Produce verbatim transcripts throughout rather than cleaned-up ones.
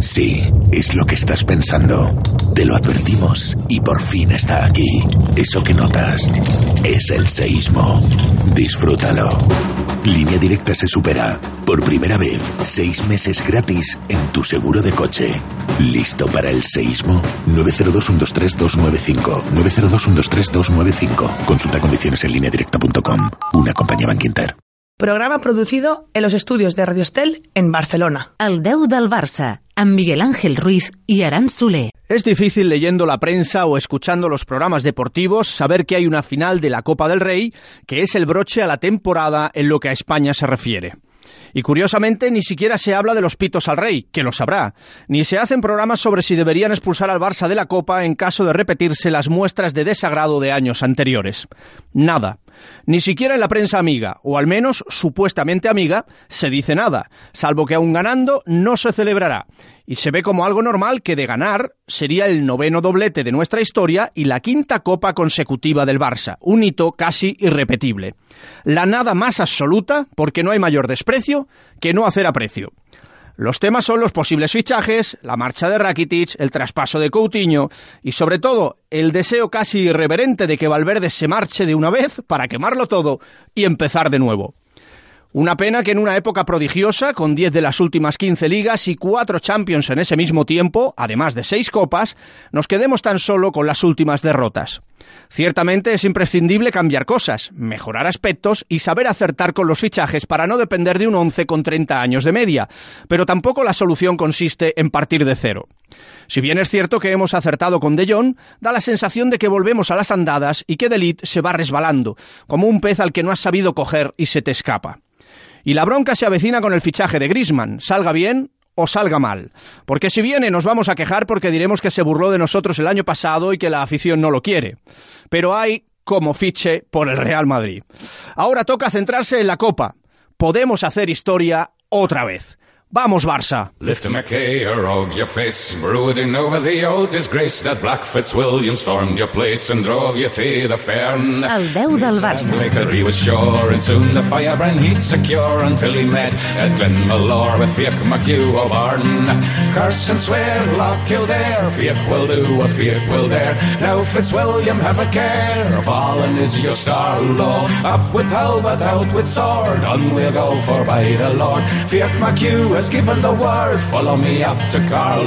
Sí, es lo que estás pensando. Te lo advertimos y por fin está aquí. Eso que notas es el seísmo. Disfrútalo. Línea Directa se supera. Por primera vez, seis meses gratis en tu seguro de coche. ¿Listo para el seísmo? nueve cero dos, uno dos tres, dos nueve cinco. nueve cero dos, uno dos tres, dos nueve cinco. Consulta condiciones en línea directa punto com. Una compañía Bankinter. Programa producido en los estudios de Radio Estel en Barcelona. El deu del Barça, amb Miguel Ángel Ruiz y Aran Soler. Es difícil leyendo la prensa o escuchando los programas deportivos saber que hay una final de la Copa del Rey que es el broche a la temporada en lo que a España se refiere. Y curiosamente ni siquiera se habla de los pitos al rey, que lo sabrá, ni se hacen programas sobre si deberían expulsar al Barça de la Copa en caso de repetirse las muestras de desagrado de años anteriores. Nada. Ni siquiera en la prensa amiga, o al menos supuestamente amiga, se dice nada, salvo que aún ganando no se celebrará. Y se ve como algo normal que de ganar sería el noveno doblete de nuestra historia y la quinta copa consecutiva del Barça, un hito casi irrepetible. La nada más absoluta, porque no hay mayor desprecio que no hacer aprecio. Los temas son los posibles fichajes, la marcha de Rakitic, el traspaso de Coutinho y, sobre todo, el deseo casi irreverente de que Valverde se marche de una vez para quemarlo todo y empezar de nuevo. Una pena que en una época prodigiosa, con diez de las últimas quince ligas y cuatro Champions en ese mismo tiempo, además de seis copas, nos quedemos tan solo con las últimas derrotas. Ciertamente es imprescindible cambiar cosas, mejorar aspectos y saber acertar con los fichajes para no depender de un once con treinta años de media, pero tampoco la solución consiste en partir de cero. Si bien es cierto que hemos acertado con De Jong, da la sensación de que volvemos a las andadas y que De Ligt se va resbalando, como un pez al que no has sabido coger y se te escapa. Y la bronca se avecina con el fichaje de Griezmann, salga bien o salga mal. Porque si viene nos vamos a quejar porque diremos que se burló de nosotros el año pasado y que la afición no lo quiere. Pero hay como fiche por el Real Madrid. Ahora toca centrarse en la Copa. Podemos hacer historia otra vez. ¡Vamos, Barça! Lift him a K or og your face, brooding over the old disgrace that Black Fitzwilliam stormed your place and drove you to the Fern. El deu del Barça. He was sure and soon the firebrand he'd secure until he met at Glenmalure with Fiach McHugh O'Barn. Curse and swear, Loch Kildare, Fiach will do what Fiach will dare. Now Fitzwilliam, have a care, fallen is your star, Lord. Up with halbert, out with sword, on we'll go for by the Lord. Fiach McHugh has given the word, follow me up to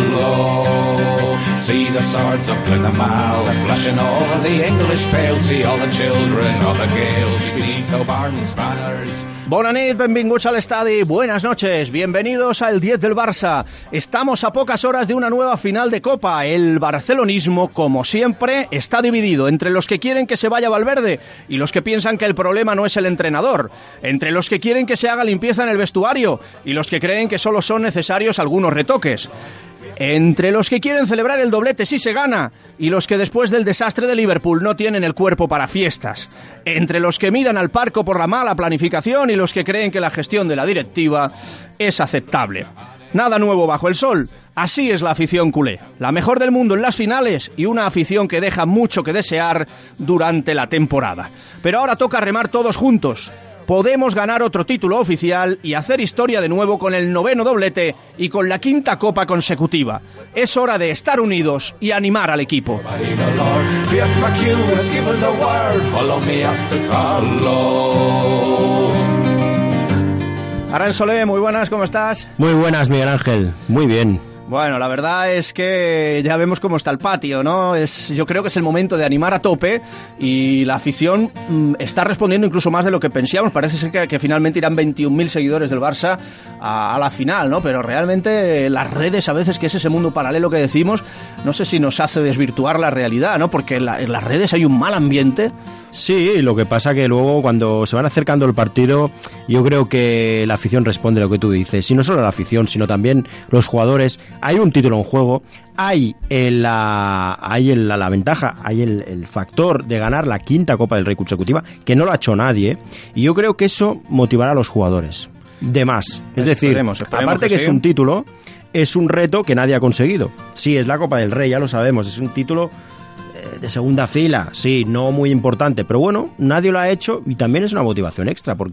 Carlow. See the swords of Glenamal flashing over the English pale. See all the children of the Gael beneath O'Barn's banners. Bona nit, benvinguts al estadi, buenas noches, bienvenidos al diez del Barça. Estamos a pocas horas de una nueva final de Copa. El barcelonismo, como siempre, está dividido entre los que quieren que se vaya Valverde y los que piensan que el problema no es el entrenador, entre los que quieren que se haga limpieza en el vestuario y los que creen que solo son necesarios algunos retoques. Entre los que quieren celebrar el doblete si se gana y los que después del desastre de Liverpool no tienen el cuerpo para fiestas. Entre los que miran al Parco por la mala planificación y los que creen que la gestión de la directiva es aceptable. Nada nuevo bajo el sol. Así es la afición culé. La mejor del mundo en las finales y una afición que deja mucho que desear durante la temporada. Pero ahora toca remar todos juntos. Podemos ganar otro título oficial y hacer historia de nuevo con el noveno doblete y con la quinta copa consecutiva. Es hora de estar unidos y animar al equipo. Aran Soler, muy buenas, ¿cómo estás? Muy buenas, Miguel Ángel, muy bien. Bueno, la verdad es que ya vemos cómo está el patio, ¿no? Es, yo creo que es el momento de animar a tope y la afición mmm, está respondiendo incluso más de lo que pensábamos. Parece ser que, que finalmente irán veintiún mil seguidores del Barça a, a la final, ¿no? Pero realmente las redes a veces, que es ese mundo paralelo que decimos, no sé si nos hace desvirtuar la realidad, ¿no? Porque en, la, en las redes hay un mal ambiente. Sí, lo que pasa que luego cuando se van acercando el partido, yo creo que la afición responde a lo que tú dices. Y no solo la afición, sino también los jugadores. Hay un título en juego, hay, el, la, hay el, la, la ventaja, hay el, el factor de ganar la quinta Copa del Rey consecutiva, que no lo ha hecho nadie, y yo creo que eso motivará a los jugadores. De más. Es decir, esperemos, esperemos aparte que, que sí. Es un título, es un reto que nadie ha conseguido. Sí, es la Copa del Rey, ya lo sabemos, es un título de segunda fila, sí, no muy importante, pero bueno, nadie lo ha hecho y también es una motivación extra, ¿por qué no?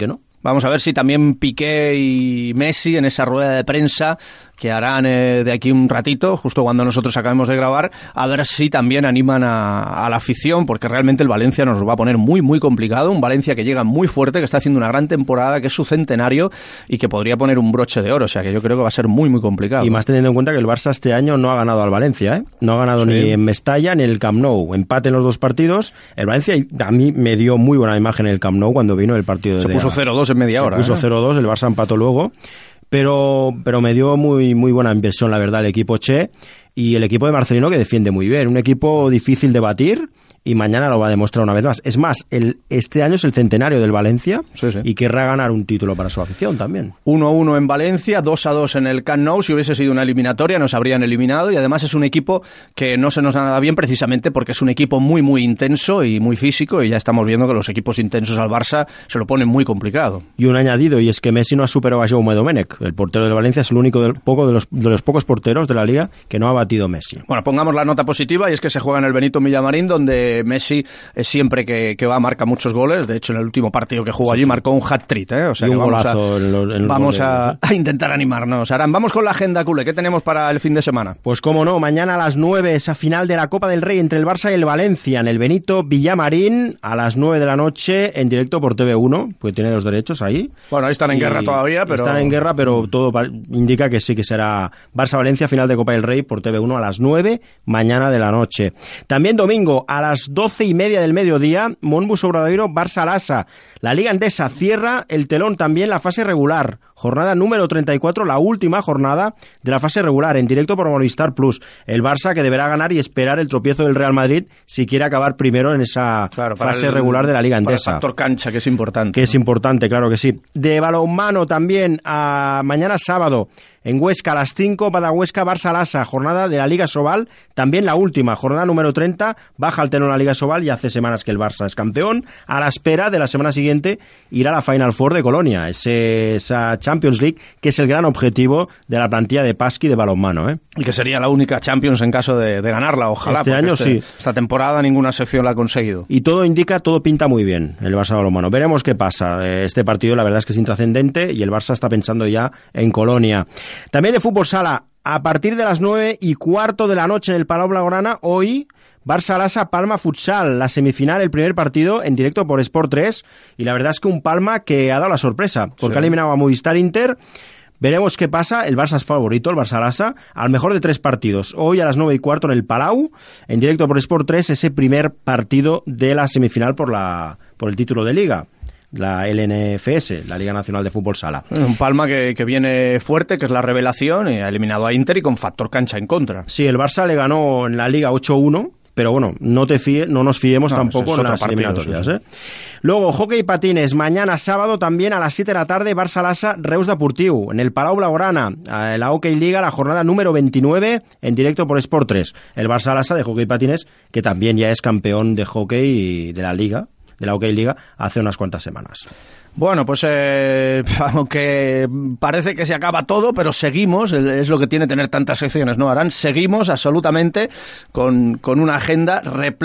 Vamos a ver si también Piqué y Messi en esa rueda de prensa que harán eh, de aquí un ratito, justo cuando nosotros acabemos de grabar, a ver si también animan a, a la afición, porque realmente el Valencia nos va a poner muy, muy complicado. Un Valencia que llega muy fuerte, que está haciendo una gran temporada, que es su centenario y que podría poner un broche de oro. O sea que yo creo que va a ser muy, muy complicado. Y más teniendo en cuenta que el Barça este año no ha ganado al Valencia, ¿eh? No ha ganado sí. ni en Mestalla ni en el Camp Nou. Empate en los dos partidos. El Valencia a mí me dio muy buena imagen en el Camp Nou cuando vino el partido de... Se puso cero dos en media hora. Se puso ¿eh? cero dos, el Barça empató luego. Pero, pero me dio muy, muy buena impresión, la verdad, el equipo Che y el equipo de Marcelino, que defiende muy bien. Un equipo difícil de batir y mañana lo va a demostrar una vez más. Es más, el, este año es el centenario del Valencia sí, sí. y querrá ganar un título para su afición también. uno a uno en Valencia, dos a dos en el Camp Nou. Si hubiese sido una eliminatoria nos habrían eliminado, y además es un equipo que no se nos da nada bien precisamente porque es un equipo muy muy intenso y muy físico, y ya estamos viendo que los equipos intensos al Barça se lo ponen muy complicado. Y un añadido, y es que Messi no ha superado a Jaume Domènech. El portero del Valencia es el único del, poco de los, de los pocos porteros de la Liga que no ha batido Messi. Bueno, pongamos la nota positiva, y es que se juega en el Benito Villamarín, donde Messi siempre que, que va marca muchos goles. De hecho, en el último partido que jugó sí, allí sí. marcó un hat-trick, ¿eh? O sea, y un que vamos golazo a, en los, en vamos los a, goles, ¿eh? a intentar animarnos. Aran, vamos con la agenda, culé. ¿Qué tenemos para el fin de semana? Pues cómo no, mañana a las nueve esa final de la Copa del Rey entre el Barça y el Valencia en el Benito Villamarín a las nueve de la noche en directo por T V uno, pues tiene los derechos ahí. Bueno, ahí están en y guerra todavía, pero... Están en guerra, pero todo indica que sí que será Barça-Valencia, final de Copa del Rey por T V uno a las nueve mañana de la noche. También domingo a las doce y media del mediodía, Montbus Obradoiro, Barça-Lassa. La Liga Endesa cierra el telón también la fase regular. Jornada número treinta y cuatro, la última jornada de la fase regular, en directo por Movistar Plus. El Barça que deberá ganar y esperar el tropiezo del Real Madrid si quiere acabar primero en esa claro, fase el, regular de la Liga Endesa. Para el factor cancha, que es importante. Que ¿no? es importante, claro que sí. De balonmano también, a mañana sábado, en Huesca a las cinco, Badahuesca, Barça-Lassa, jornada de la Liga Sobal, también la última, jornada número treinta, baja el telón a la Liga Sobal y hace semanas que el Barça es campeón. A la espera de la semana siguiente irá a la Final Four de Colonia, ese, esa Champions League, que es el gran objetivo de la plantilla de Pasqui de balonmano, ¿eh? Y que sería la única Champions en caso de, de ganarla, ojalá. Este año este, sí. Esta temporada ninguna sección la ha conseguido. Y todo indica, todo pinta muy bien el Barça balonmano. Veremos qué pasa. Este partido la verdad es que es intrascendente y el Barça está pensando ya en Colonia. También de fútbol sala, a partir de las nueve y cuarto de la noche en el Palau Blaugrana, hoy Barça-Lassa Palma Futsal, la semifinal, el primer partido en directo por Sport tres, y la verdad es que un Palma que ha dado la sorpresa, porque sí. ha eliminado a Movistar Inter. Veremos qué pasa, el Barça es favorito, el Barça-Lassa, al mejor de tres partidos. Hoy a las nueve y cuarto en el Palau, en directo por Sport tres, ese primer partido de la semifinal por, la, por el título de Liga. La L N F S, la Liga Nacional de Fútbol Sala. Un Palma que, que viene fuerte, que es la revelación, y ha eliminado a Inter y con factor cancha en contra. Sí, el Barça le ganó en la Liga ocho uno, pero bueno, no, te fíe, no nos fiemos no, tampoco en las partido, eliminatorias. Sí, sí. ¿eh? Luego, hockey y patines, mañana sábado también a las siete de la tarde, Barça-Lassa, Reus Deportiu, en el Palau Blaugrana, en la Hockey Liga, la jornada número veintinueve, en directo por Sport tres. El Barça-Lassa de hockey y patines, que también ya es campeón de hockey de la Liga, de la Hockey Liga, hace unas cuantas semanas. Bueno, pues eh, aunque parece que se acaba todo, pero seguimos, es lo que tiene tener tantas secciones, ¿no, Aran? Seguimos absolutamente con, con una agenda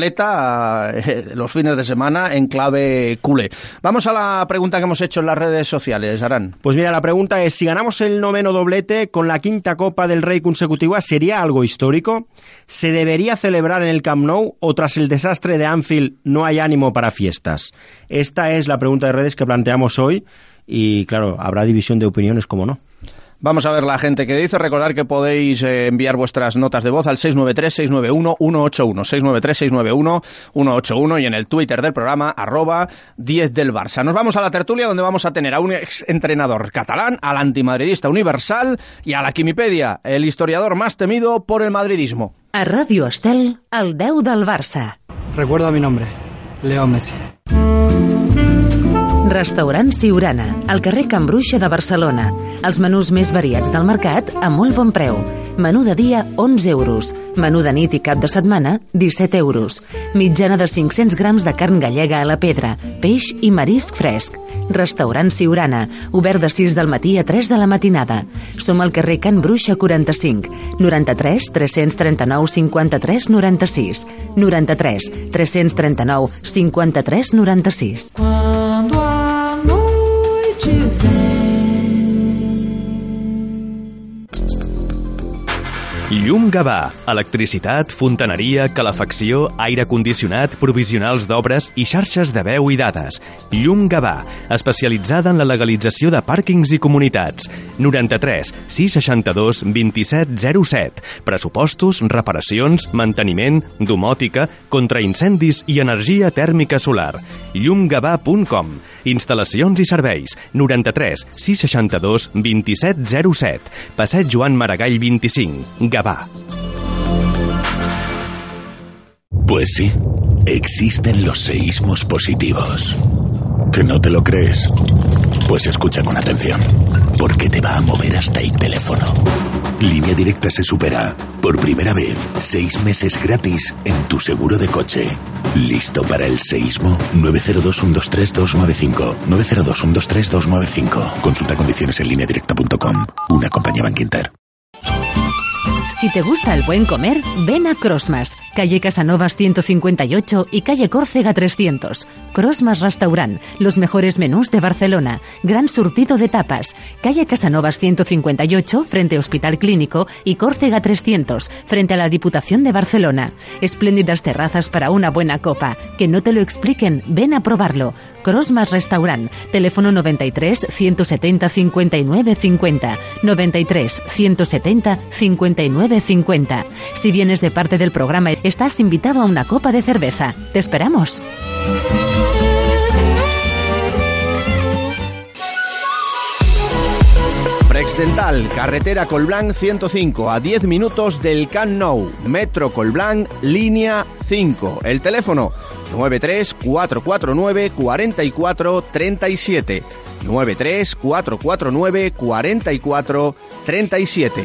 repleta eh, los fines de semana en clave culé. Vamos a la pregunta que hemos hecho en las redes sociales, Aran. Pues mira, la pregunta es, si ganamos el noveno doblete con la quinta Copa del Rey consecutiva, ¿sería algo histórico? ¿Se debería celebrar en el Camp Nou o tras el desastre de Anfield no hay ánimo para fiestas? Esta es la pregunta de redes que planteamos hoy y claro, habrá división de opiniones, como no. Vamos a ver la gente que dice. Recordar que podéis eh, enviar vuestras notas de voz al seis nueve tres, seis nueve uno, uno ocho uno, seis nueve tres, seis nueve uno, uno ocho uno y en el Twitter del programa arroba diez del Barça. Nos vamos a la tertulia, donde vamos a tener a un exentrenador catalán, al antimadridista universal y a la Quimipedia, el historiador más temido por el madridismo. A Ràdio Estel, el deu del Barça. Recuerda mi nombre, Leo Messi. Restaurant Siurana, al carrer Can Bruixa de Barcelona. Els menús més variats del mercat a molt bon preu. Menú de dia, onze euros. Menú de nit i cap de setmana, disset euros. Mitjana de cinc-cents grams de carn gallega a la pedra, peix i marisc fresc. Restaurant Siurana, obert de sis del matí a tres de la matinada. Som al carrer Can Bruixa quaranta-cinc, noranta-tres, tres-cents trenta-nou, cinquanta-tres, noranta-sis. noranta-tres, tres-cents trenta-nou, cinquanta-tres, noranta-sis. Quando a noite Llum Gavà. Electricitat, fontaneria, calefacció, aire condicionat, provisionals d'obres i xarxes de veu i dades. Llum Gavà, especialitzada en la legalització de pàrquings i comunitats. noranta-tres sis seixanta-dos vint-i-set zero set. Pressupostos, reparacions, manteniment, domòtica, contraincendis i energia tèrmica solar. llum gavà punt com. Instal·lacions i serveis. noranta-tres sis seixanta-dos vint-i-set zero set. Passeig Joan Maragall vint-i-cinc. Gavà. Pues sí, existen los seísmos positivos. ¿Que no te lo crees? Pues escucha con atención, porque te va a mover hasta el teléfono. Línea Directa se supera, por primera vez, seis meses gratis en tu seguro de coche. ¿Listo para el seísmo? nueve cero dos uno dos tres dos nueve cinco. nueve cero dos uno dos tres dos nueve cinco. Consulta condiciones en línea directa punto com. Una compañía Bankinter. Si te gusta el buen comer, ven a Crossmas, calle Casanovas ciento cincuenta y ocho y calle Córcega trescientos. Crossmas Restaurant, los mejores menús de Barcelona, gran surtido de tapas. Calle Casanovas ciento cincuenta y ocho, frente Hospital Clínico, y Córcega trescientos, frente a la Diputación de Barcelona. Espléndidas terrazas para una buena copa. Que no te lo expliquen, ven a probarlo. Crossmas Restaurant, teléfono noventa y tres ciento setenta cincuenta y nueve cincuenta, noventa y tres ciento setenta cincuenta y nueve cincuenta. Si vienes de parte del programa, estás invitado a una copa de cerveza. Te esperamos. Frex Dental, carretera Colblanc ciento cinco, a diez minutos del Camp Nou. Metro Colblanc, línea cinco. El teléfono nueve tres cuatro cuatro nueve cuatro cuatro tres siete. nueve tres cuatro cuatro nueve cuatro cuatro tres siete.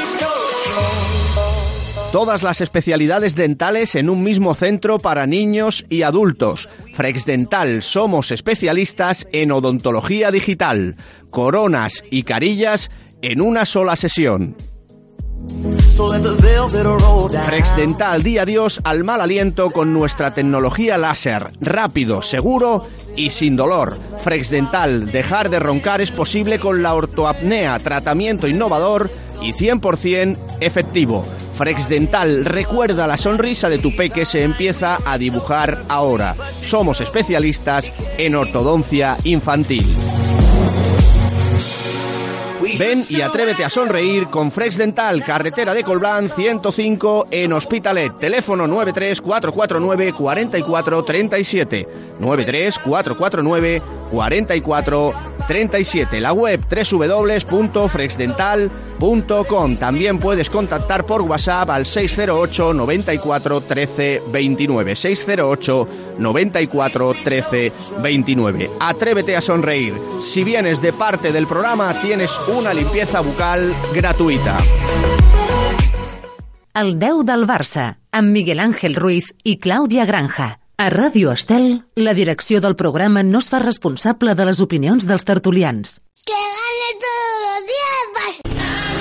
Todas las especialidades dentales en un mismo centro para niños y adultos. Frex Dental, somos especialistas en odontología digital. Coronas y carillas en una sola sesión. Frex Dental, di adiós al mal aliento con nuestra tecnología láser. Rápido, seguro y sin dolor. Frex Dental, dejar de roncar es posible con la ortoapnea, tratamiento innovador y cien por ciento efectivo. Frex Dental, recuerda, la sonrisa de tu peque se empieza a dibujar ahora. Somos especialistas en ortodoncia infantil. Ven y atrévete a sonreír con Frex Dental, carretera de Colblanc ciento cinco en Hospitalet. Teléfono nueve tres cuatro cuatro nueve cuatro cuatro tres siete. nueve tres cuatro cuatro nueve cuatro cuatro tres siete. La web doble u doble u doble u punto frex dental punto com. También puedes contactar por WhatsApp al seis cero ocho noventa y cuatro trece veintinueve. seis cero ocho noventa y cuatro trece veintinueve. Atrévete a sonreír. Si vienes de parte del programa, tienes una limpieza bucal gratuita. El deu del Barça, amb Miguel Ángel Ruiz i Clàudia Granja. A Ràdio Estel, la direcció del programa no es fa responsable de les opinions dels tertulians. Que gane todos los días Barça.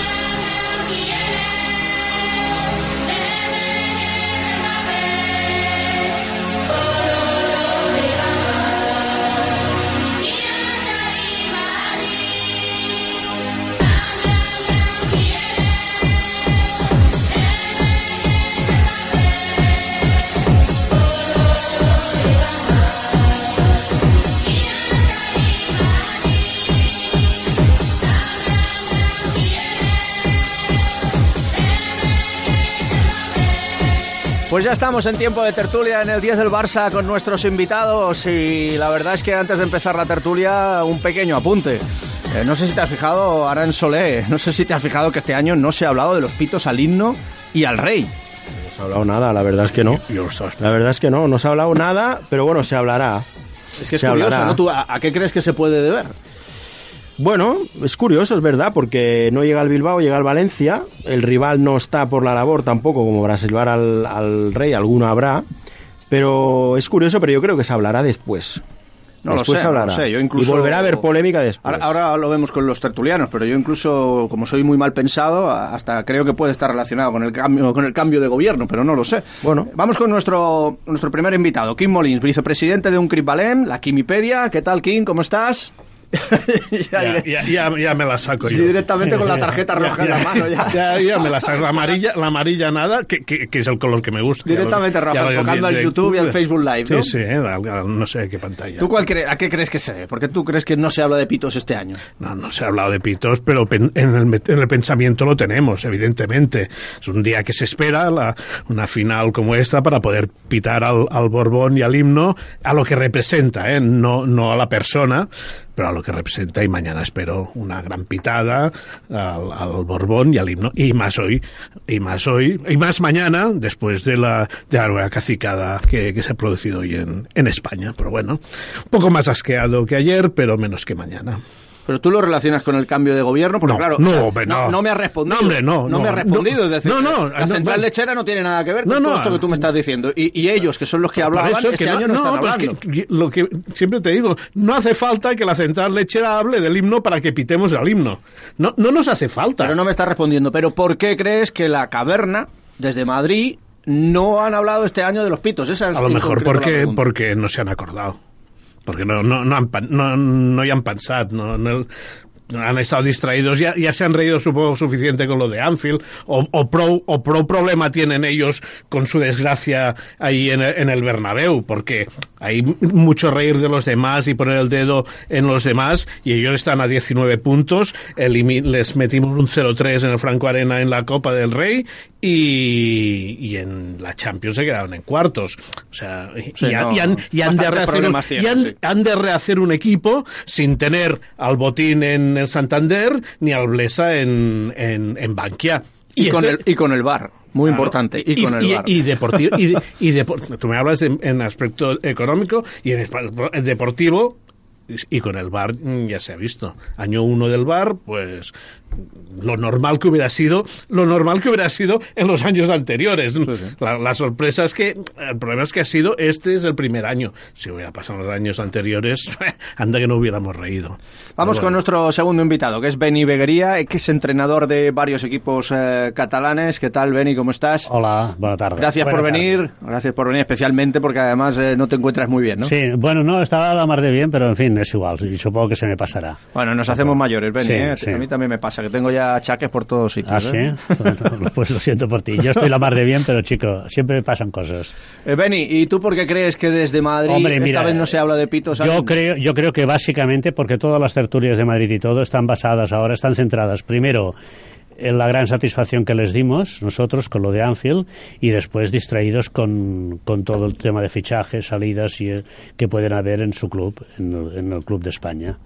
Pues ya estamos en tiempo de tertulia en el diez del Barça con nuestros invitados y la verdad es que antes de empezar la tertulia un pequeño apunte. Eh, no sé si te has fijado, Aran Solé, no sé si te has fijado que este año no se ha hablado de los pitos al himno y al rey. No se ha hablado nada, la verdad es que no. La verdad es que no, no se ha hablado nada, pero bueno, se hablará. Es que es se curioso, hablará. ¿No? ¿Tú, a, ¿A qué crees que se puede deber? Bueno, es curioso, es verdad, porque no llega el Bilbao, llega el Valencia, el rival no está por la labor tampoco como para silbar al, al rey, alguno habrá, pero es curioso, pero yo creo que se hablará después. No después lo sé, se hablará. No lo sé. Yo incluso, y volverá a haber polémica después. Ahora, ahora lo vemos con los tertulianos, pero yo incluso, como soy muy mal pensado, hasta creo que puede estar relacionado con el cambio, con el cambio de gobierno, pero no lo sé. Bueno, vamos con nuestro nuestro primer invitado, Quim Molins, vicepresidente de Uncrip Valem, la Quimipedia. ¿Qué tal, Quim? ¿Cómo estás? ya, ya, ya, ya me la saco yo. Sí, directamente con la tarjeta roja en la mano. Ya, ya, ya me la saco. La amarilla, la amarilla nada, que, que, que es el color que me gusta. Directamente lo, roja, enfocando al YouTube y al Facebook Live, ¿no? Sí, sí, eh, no sé qué pantalla. ¿Tú cuál cre- a qué crees que se debe? Porque tú crees que no se habla de pitos este año. No, no se ha hablado de pitos, pero en el, en el pensamiento lo tenemos, evidentemente. Es un día que se espera la, una final como esta para poder pitar al, al Borbón y al himno a lo que representa, ¿eh? no, no a la persona, pero a lo que representa, y mañana espero una gran pitada al, al Borbón y al himno, y más hoy, y más hoy, y más mañana, después de la, de la nueva cacicada que, que se ha producido hoy en, en España. Pero bueno, un poco más asqueado que ayer, pero menos que mañana. Pero tú lo relacionas con el cambio de gobierno, porque no, claro, no, o sea, hombre, no. no, no me has respondido. No, hombre, no, no, no me has respondido, no, es decir, no, no, la no, central no, lechera no tiene nada que ver con no, todo no, esto que tú me estás diciendo. Y, y ellos, que son los que hablaban, eso este que año no, no están pues hablando. Que, lo que siempre te digo, no hace falta que la central lechera hable del himno para que pitemos el himno. No, no nos hace falta. Pero no me estás respondiendo. ¿Pero por qué crees que la caverna, desde Madrid, no han hablado este año de los pitos? Esa es a lo mejor concreto la porque, pregunta. porque no se han acordado. Porque no, no, no, han, no, no hi han pensat. No, no, han estado distraídos, ya, ya se han reído supongo suficiente con lo de Anfield, o, o, pro, o pro problema tienen ellos con su desgracia ahí en el, en el Bernabéu, porque hay mucho reír de los demás y poner el dedo en los demás, y ellos están a diecinueve puntos, elimi- les metimos un cero tres en el Franco Arena en la Copa del Rey, y, y en la Champions se quedaron en cuartos. O sea, sí, y, no, y, han, y, han de rehacer un, tienen, y han, sí. han de rehacer un equipo sin tener al Botín en el Santander ni al Blesa en, en, en Bankia. Y, Y, con este- el, y con el V A R, muy Claro. importante, y, con el y, V A R. y deportivo, y, de- y depor- tú me hablas de- en aspecto económico y en espa- el deportivo, y con el V A R mm, ya se ha visto. Año uno del V A R, pues lo normal que hubiera sido, lo normal que hubiera sido en los años anteriores. Sí, sí. La, la sorpresa es que, el problema es que ha sido, este es el primer año. Si hubiera pasado en los años anteriores, anda que no hubiéramos reído. Vamos Pero con bueno. nuestro segundo invitado, que es Beni Beguería, que es entrenador de varios equipos eh, catalanes. ¿Qué tal, Beni? ¿Cómo estás? Hola, buena tarde. Gracias Buena por tarde. venir, gracias por venir especialmente porque además eh, no te encuentras muy bien, ¿no? Sí, bueno, no, estaba a la mar de bien, pero en fin, es igual, y supongo que se me pasará. Bueno, nos hacemos mayores, Beni, Sí, ¿eh? sí. A mí también me pasa, que tengo ya achaques por todos sitios. ¿Ah, sí? ¿eh? Bueno, pues lo siento por ti. Yo estoy la mar de bien, pero chico, siempre pasan cosas. Eh, Beni, ¿y tú por qué crees que desde Madrid Hombre, esta mira, vez no se habla de pitos? Yo creo, yo creo que básicamente porque todas las tertulias de Madrid y todo están basadas ahora, están centradas primero en la gran satisfacción que les dimos nosotros con lo de Anfield y después distraídos con, con todo el tema de fichajes, salidas y, eh, que pueden haber en su club, en el, en el club de España.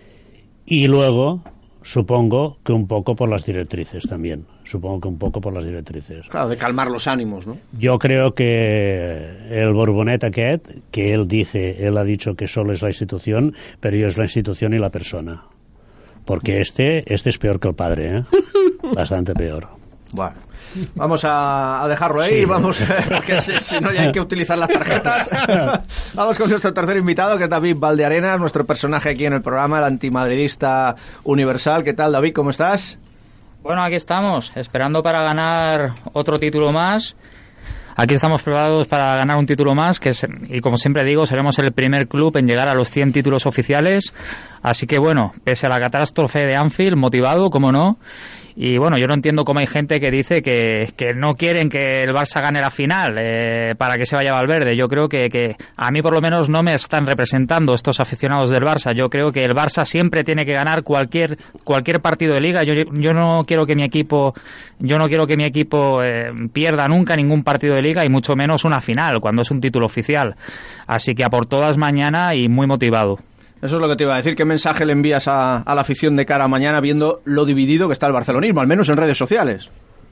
Y luego, supongo que un poco por las directrices también. Supongo que un poco por las directrices. Claro, de calmar los ánimos, ¿no? Yo creo que el Borbonet aquest, que él dice, él ha dicho que solo es la institución, pero yo es la institución y la persona. Porque este, este es peor que el padre, ¿eh? Bastante peor. Bueno, vamos a, a dejarlo ahí, Sí. vamos, porque si, si no ya hay que utilizar las tarjetas. Vamos con nuestro tercer invitado, que es David Valdearenas, nuestro personaje aquí en el programa, el antimadridista universal. ¿Qué tal, David? ¿Cómo estás? Bueno, aquí estamos, esperando para ganar otro título más. Aquí estamos preparados para ganar un título más, que es, y como siempre digo, seremos el primer club en llegar a los cien títulos oficiales. Así que bueno, pese a la catástrofe de Anfield, motivado, como no. Y bueno, yo no entiendo cómo hay gente que dice que, que no quieren que el Barça gane la final eh, para que se vaya Valverde. Yo creo que, que a mí por lo menos no me están representando estos aficionados del Barça. Yo creo que el Barça siempre tiene que ganar cualquier cualquier partido de liga. Yo, yo no quiero que mi equipo yo no quiero que mi equipo eh, pierda nunca ningún partido de liga y mucho menos una final cuando es un título oficial. Así que a por todas mañana y muy motivado. Eso es lo que te iba a decir. ¿Qué mensaje le envías a, a la afición de cara a mañana viendo lo dividido que está el barcelonismo, al menos en redes sociales?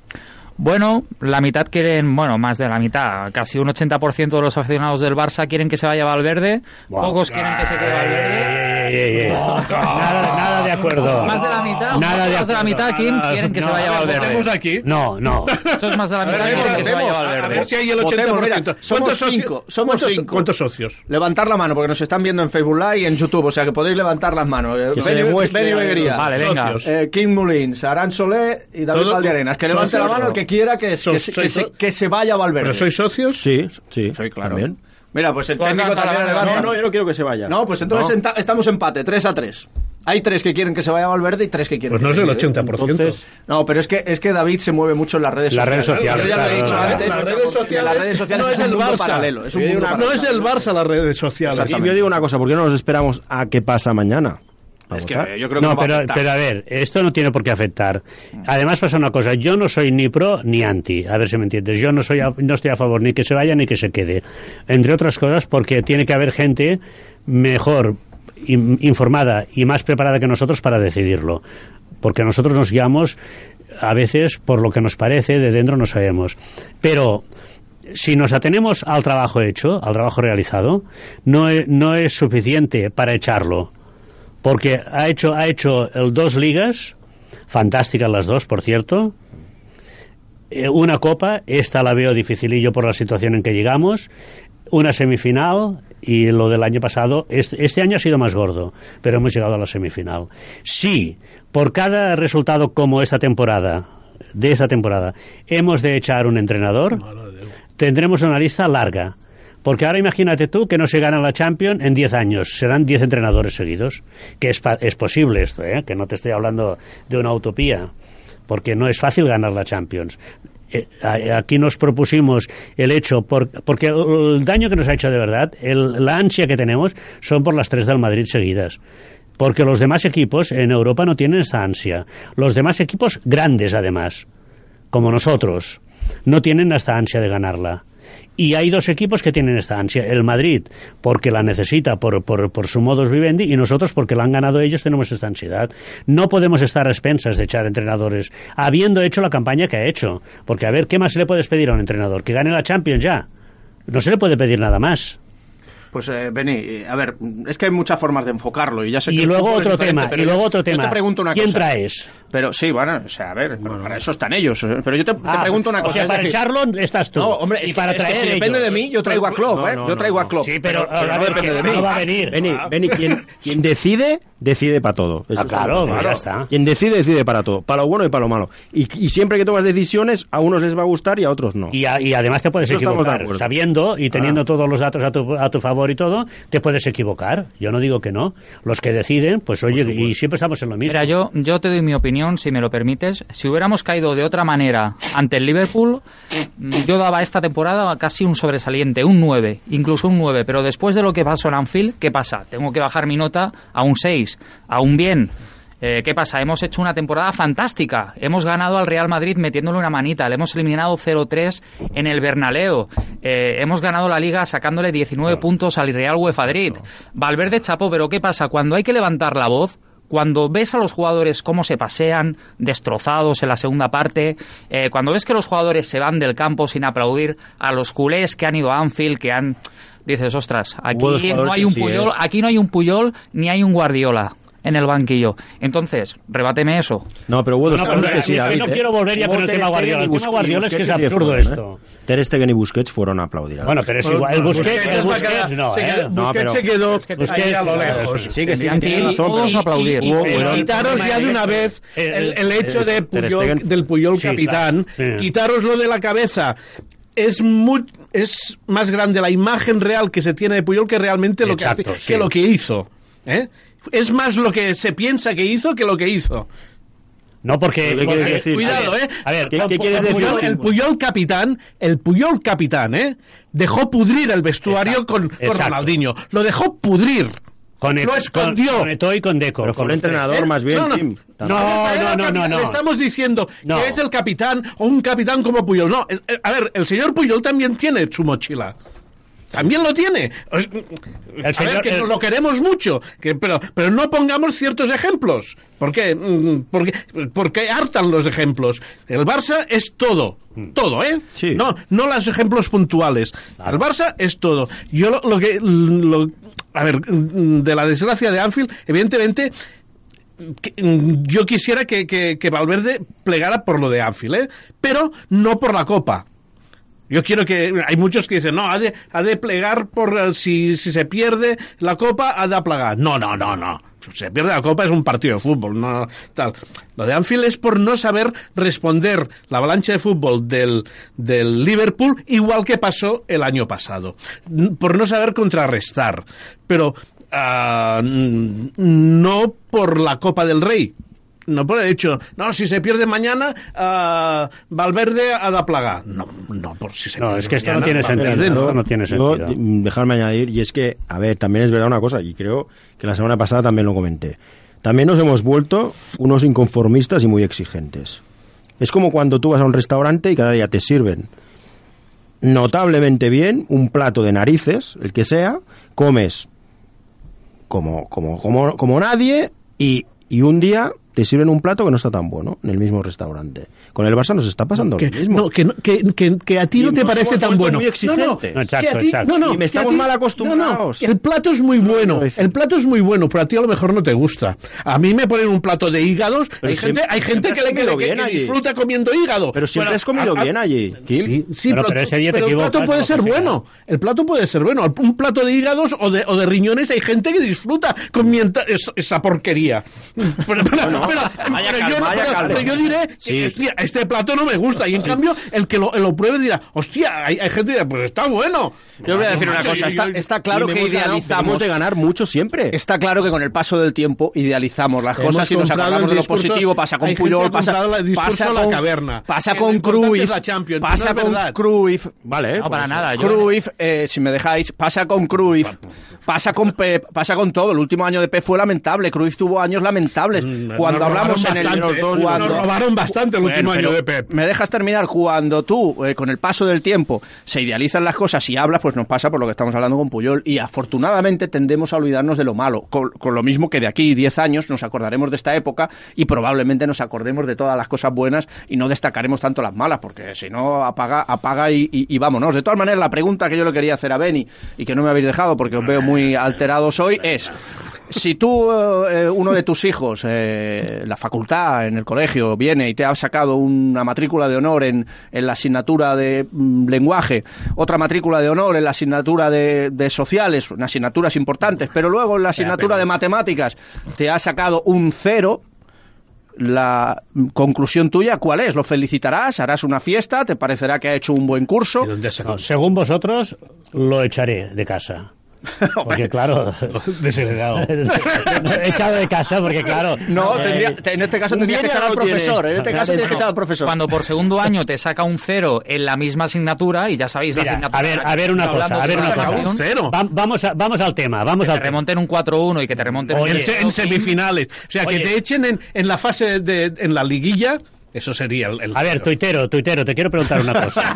Bueno, la mitad quieren, bueno, más de la mitad, casi un ochenta por ciento de los aficionados del Barça quieren que se vaya Valverde, wow. Pocos quieren que se quede Valverde. Ey, ey, ey. Nada, nada de acuerdo. Más de la mitad, nada de, más de la mitad quieren, quieren que no, se vaya Valverde. Aquí. No, no. Eso es más de la mitad que quieren que se vaya Valverde. A ver si hay el ochenta por ciento. Mira, somos cinco, somos ¿Cuántos, cinco. ¿Cuántos socios? Levantar la mano, porque nos están viendo en Facebook Live y en YouTube, o sea que podéis levantar las manos. Que se demuestre. Beni Beguería. Vale, venga. Eh, King Mullins, Arán Solé y David Todo- Valdearenas. Que levante la socios, mano el no. que quiera que, So- que, soy que se, so- que se vaya Valverde. ¿Pero sois socios? Sí, sí. Soy claro. También. Mira, pues el Tú has técnico lanzado también la levanta. mano. No, no, yo no quiero que se vaya. No, pues entonces No. enta- estamos empate, tres a tres. Hay tres que quieren que se vaya Valverde y tres que quieren Pues que no es se el quede. ochenta por ciento. Entonces, No, pero es que, es que David se mueve mucho en las redes Las sociales. redes sociales, Yo ya lo he claro, dicho claro. antes. Las redes sociales, las redes sociales no es un el mundo Barça. paralelo. Es un Yo digo mundo una- paralelo. no es el Barça las redes sociales. y yo digo una cosa, ¿por qué no nos esperamos a qué pasa mañana? ¿A Es que votar? yo creo que No, no va a pero, afectar. pero a ver, esto no tiene por qué afectar. Además pasa una cosa, yo no soy ni pro ni anti, a ver si me entiendes. Yo no soy a- no estoy a favor ni que se vaya ni que se quede. Entre otras cosas porque tiene que haber gente mejor in- informada y más preparada que nosotros para decidirlo. Porque nosotros nos guiamos a veces por lo que nos parece, de dentro no sabemos. Pero si nos atenemos al trabajo hecho, al trabajo realizado, no es, no es suficiente para echarlo. Porque ha hecho, ha hecho el dos ligas, fantásticas las dos, por cierto. Eh, una copa, esta la veo dificilillo por la situación en que llegamos. Una semifinal y lo del año pasado, este, este año ha sido más gordo, pero hemos llegado a la semifinal. Sí, por cada resultado como esta temporada, de esta temporada, hemos de echar un entrenador, tendremos una lista larga. Porque ahora imagínate tú que no se gana la Champions en diez años, serán diez entrenadores seguidos, que es, pa- es posible esto, ¿eh? Que no te estoy hablando de una utopía, porque no es fácil ganar la Champions. Eh, a- aquí nos propusimos el hecho, por, porque el, el daño que nos ha hecho de verdad, el, la ansia que tenemos, son por las tres del Madrid seguidas. Porque los demás equipos en Europa no tienen esa ansia. Los demás equipos grandes, además, como nosotros, no tienen esta ansia de ganarla. Y hay dos equipos que tienen esta ansia. El Madrid, porque la necesita por, por, por su modus vivendi, y nosotros, porque la han ganado ellos, tenemos esta ansiedad. No podemos estar a expensas de echar entrenadores, habiendo hecho la campaña que ha hecho. Porque, a ver, ¿qué más se le puedes pedir a un entrenador? Que gane la Champions ya. No se le puede pedir nada más. Pues, eh, Beni, eh, a ver, es que hay muchas formas de enfocarlo y ya sé que Y el luego fútbol es otro diferente, tema, pero y yo- luego otro yo tema. te pregunto una ¿Quién cosa. traes? Pero sí, bueno, o sea, a ver, pero para eso están ellos. eh, Pero yo te, te Ah, pregunto una o cosa. sea, es para decir, echarlo estás tú. No, hombre, es y para que, es que traer si depende ellos. de mí, yo traigo a Klopp, No, ¿eh? no, yo no, traigo a no. Klopp. Sí, pero, pero a no ver, depende de que mí. no va a venir. Beni, Beni, quien, quien decide, decide para todo. Eso Ah, es claro, claro. ya está. Quien decide, decide para todo. Para lo bueno y para lo malo. Y, y siempre que tomas decisiones, a unos les va a gustar y a otros no. Y, a- y además te puedes Eso estamos de equivocar. acuerdo. Sabiendo y teniendo Ah. todos los datos a tu, a tu favor y todo, te puedes equivocar. Yo no digo que no. Los que deciden, pues oye, y siempre estamos en lo mismo. Mira, yo, yo te doy mi opinión, si me lo permites. Si hubiéramos caído de otra manera ante el Liverpool, yo daba esta temporada casi un sobresaliente, un nueve, incluso un nueve. Pero después de lo que pasó en Anfield, ¿qué pasa? Tengo que bajar mi nota a un seis, a un bien. Eh, ¿Qué pasa? Hemos hecho una temporada fantástica. Hemos ganado al Real Madrid metiéndole una manita. Le hemos eliminado cero tres en el Bernabéu. Eh, hemos ganado la Liga sacándole diecinueve puntos al Real UEFA Madrid. Valverde chapó, pero ¿qué pasa? Cuando hay que levantar la voz, cuando ves a los jugadores cómo se pasean, destrozados en la segunda parte, eh, cuando ves que los jugadores se van del campo sin aplaudir a los culés que han ido a Anfield, que han... Dices, ostras, aquí Hubo dos jugadores no hay que un sí, Puyol, ¿eh? aquí no hay un Puyol ni hay un Guardiola en el banquillo. Entonces, rebáteme eso. No, pero hubo dos No, no, jugadores pero que sí, es que David, no ¿eh? quiero volver ya Hubo con el Ter tema Stegen Guardiola. y El tema Busquets- Guardiola es que Busquets es sí absurdo fueron, esto. ¿eh? Ter Stegen y Busquets fueron a aplaudir. Bueno, pero es Bueno, igual. El Busquets, Busquets el es Busquets bacala- no, se ¿eh? quedó- No, Busquets pero- se quedó Busquets- ahí a lo Busquets- lejos. Sí, que sí, que Anti- tiene razón, todos pero- aplaudir. Hubo- Y- fueron- y- Quitaros ya de una vez El- el, el hecho de Ter Puyol, Stegen- del Puyol Sí, capitán, claro. Sí. quitároslo de la cabeza. Es muy, es más grande la imagen real que se tiene de Puyol que realmente lo, Exacto, que, hace- sí. que lo que hizo. ¿eh? Es más lo que se piensa que hizo que lo que hizo. No, porque... ¿Qué quieres porque- decir? Cuidado, ¿eh? A ver, ¿Qué- pon- qué pon- quieres pon- El decir? Puyol, el Puyol capitán, el Puyol capitán, ¿eh? Dejó pudrir el vestuario Exacto, con, con exacto. Ronaldinho. Lo dejó pudrir. Con lo escondió. Con, con Eto'o y con Deco. Pero fue con el los tres. entrenador más bien, no, no, Tim. No, no, no, no, no. Le estamos diciendo No. que es el capitán o un capitán como Puyol. No, el- el- a ver, el señor Puyol también tiene su mochila. También lo tiene. O sea, a señor- ver, que el- lo queremos mucho, que, pero, pero no pongamos ciertos ejemplos. ¿Por qué? Mm, Porque, porque hartan los ejemplos. El Barça es todo. Todo, ¿eh? Sí. No, no los ejemplos puntuales. El Barça es todo. Yo lo, lo que... lo- a ver, de la desgracia de Anfield, evidentemente... que, mm, yo quisiera que, que, que Valverde plegara por lo de Anfield, ¿eh? Pero no por la Copa. Yo quiero que... Hay muchos que dicen, no, ha de, ha de plegar por... eh, Si, si se pierde la Copa, ha de plegar. No, no, no, no. Se pierde la Copa, es un partido de fútbol, no tal. Lo de Anfield es por no saber responder la avalancha de fútbol del, del Liverpool, igual que pasó el año pasado. Por no saber contrarrestar. Pero uh, no por la Copa del Rey. No por el hecho, no, si se pierde mañana, uh, Valverde ha de plegar. No, no, por si se no, pierde es que esto mañana, no tiene sentido. Valverde, No, no. no tiene Yo, sentido. dejarme añadir, y es que, a ver, también es verdad una cosa, y creo que la semana pasada también lo comenté. También nos hemos vuelto unos inconformistas y muy exigentes. Es como cuando tú vas a un restaurante y cada día te sirven notablemente bien un plato de narices, el que sea, comes como, como, como, como nadie y, y un día te sirven un plato que no está tan bueno en el mismo restaurante. Con el Barça nos está pasando que, lo mismo. No, que, que, que, que a ti y no te parece tan bueno. Muy exigentes. No, no, no, exacto, que a ti, exacto. no, no, y me estamos ti, mal acostumbrados. No, no, el plato es muy bueno, el plato es muy bueno, pero a ti a lo mejor no te gusta. A mí me ponen un plato de hígados, pero hay siempre, gente, hay gente que, le, que, que, que disfruta comiendo hígado. Pero siempre bueno, has comido a, a, bien allí, Kim. Sí, sí pero, pero, pero, ese día pero te el plato puede no ser bueno. El plato puede ser bueno. Un plato de hígados o de, o de riñones hay gente que disfruta comiendo esa, esa porquería. Pero, pero, bueno, pero, vaya pero, calma, yo, vaya pero, calma. pero yo diré, sí. hostia, este plato no me gusta. Y en sí. cambio, el que lo, lo pruebe dirá, hostia, hay, hay gente que dirá, pues está bueno. Yo voy a decir una cosa, está, está claro que idealizamos de ganar mucho siempre. Está claro que con el paso del tiempo idealizamos las Hemos cosas y nos acordamos de lo positivo. Pasa con Puyol, pasa, pasa con la caverna. Pasa con Cruyff, pasa con Cruyff. Vale, no, pues, para nada. Cruyff, eh, si me dejáis, pasa con Cruyff, pasa con Pep, pasa con todo. El último año de Pep fue lamentable. Cruyff tuvo años lamentables. Mm, cuando hablamos en el bastante, cuando, nos robaron bastante el último bueno, año de Pep. Me dejas terminar. Cuando tú, eh, con el paso del tiempo, se idealizan las cosas y hablas, pues nos pasa por lo que estamos hablando con Puyol. Y afortunadamente tendemos a olvidarnos de lo malo. Con, con lo mismo que de aquí diez años nos acordaremos de esta época y probablemente nos acordemos de todas las cosas buenas y no destacaremos tanto las malas, porque si no, apaga, apaga y, y, y vámonos. De todas maneras, la pregunta que yo le quería hacer a Beni y que no me habéis dejado porque os veo muy alterados hoy es: si tú, eh, uno de tus hijos, eh, la facultad, en el colegio, viene y te ha sacado una matrícula de honor en, en la asignatura de mm, lenguaje, otra matrícula de honor en la asignatura de, de sociales, unas asignaturas importantes, pero luego en la asignatura de matemáticas te ha sacado un cero, la conclusión tuya, ¿cuál es? ¿Lo felicitarás? ¿Harás una fiesta? ¿Te parecerá que ha hecho un buen curso? No, según vosotros, lo echaré de casa. Porque claro, desheredado. Echado de casa, porque claro. No, eh, tendría, en este caso tendrías que echar al profesor. En este caso tienes que echar al profesor. Cuando por segundo año te saca un cero en la misma asignatura, y ya sabéis Mira, la asignatura. a ver, a ver una cosa, a ver una cosa. Un cero. Va, vamos, a, vamos al tema, vamos que al te tema. remonten un cuatro uno y que te remonten Oye, un en, en semifinales. O sea, Oye. que te echen en, en la fase de en la liguilla. Eso sería el... el a ver, tuitero, tuitero, te quiero preguntar una cosa.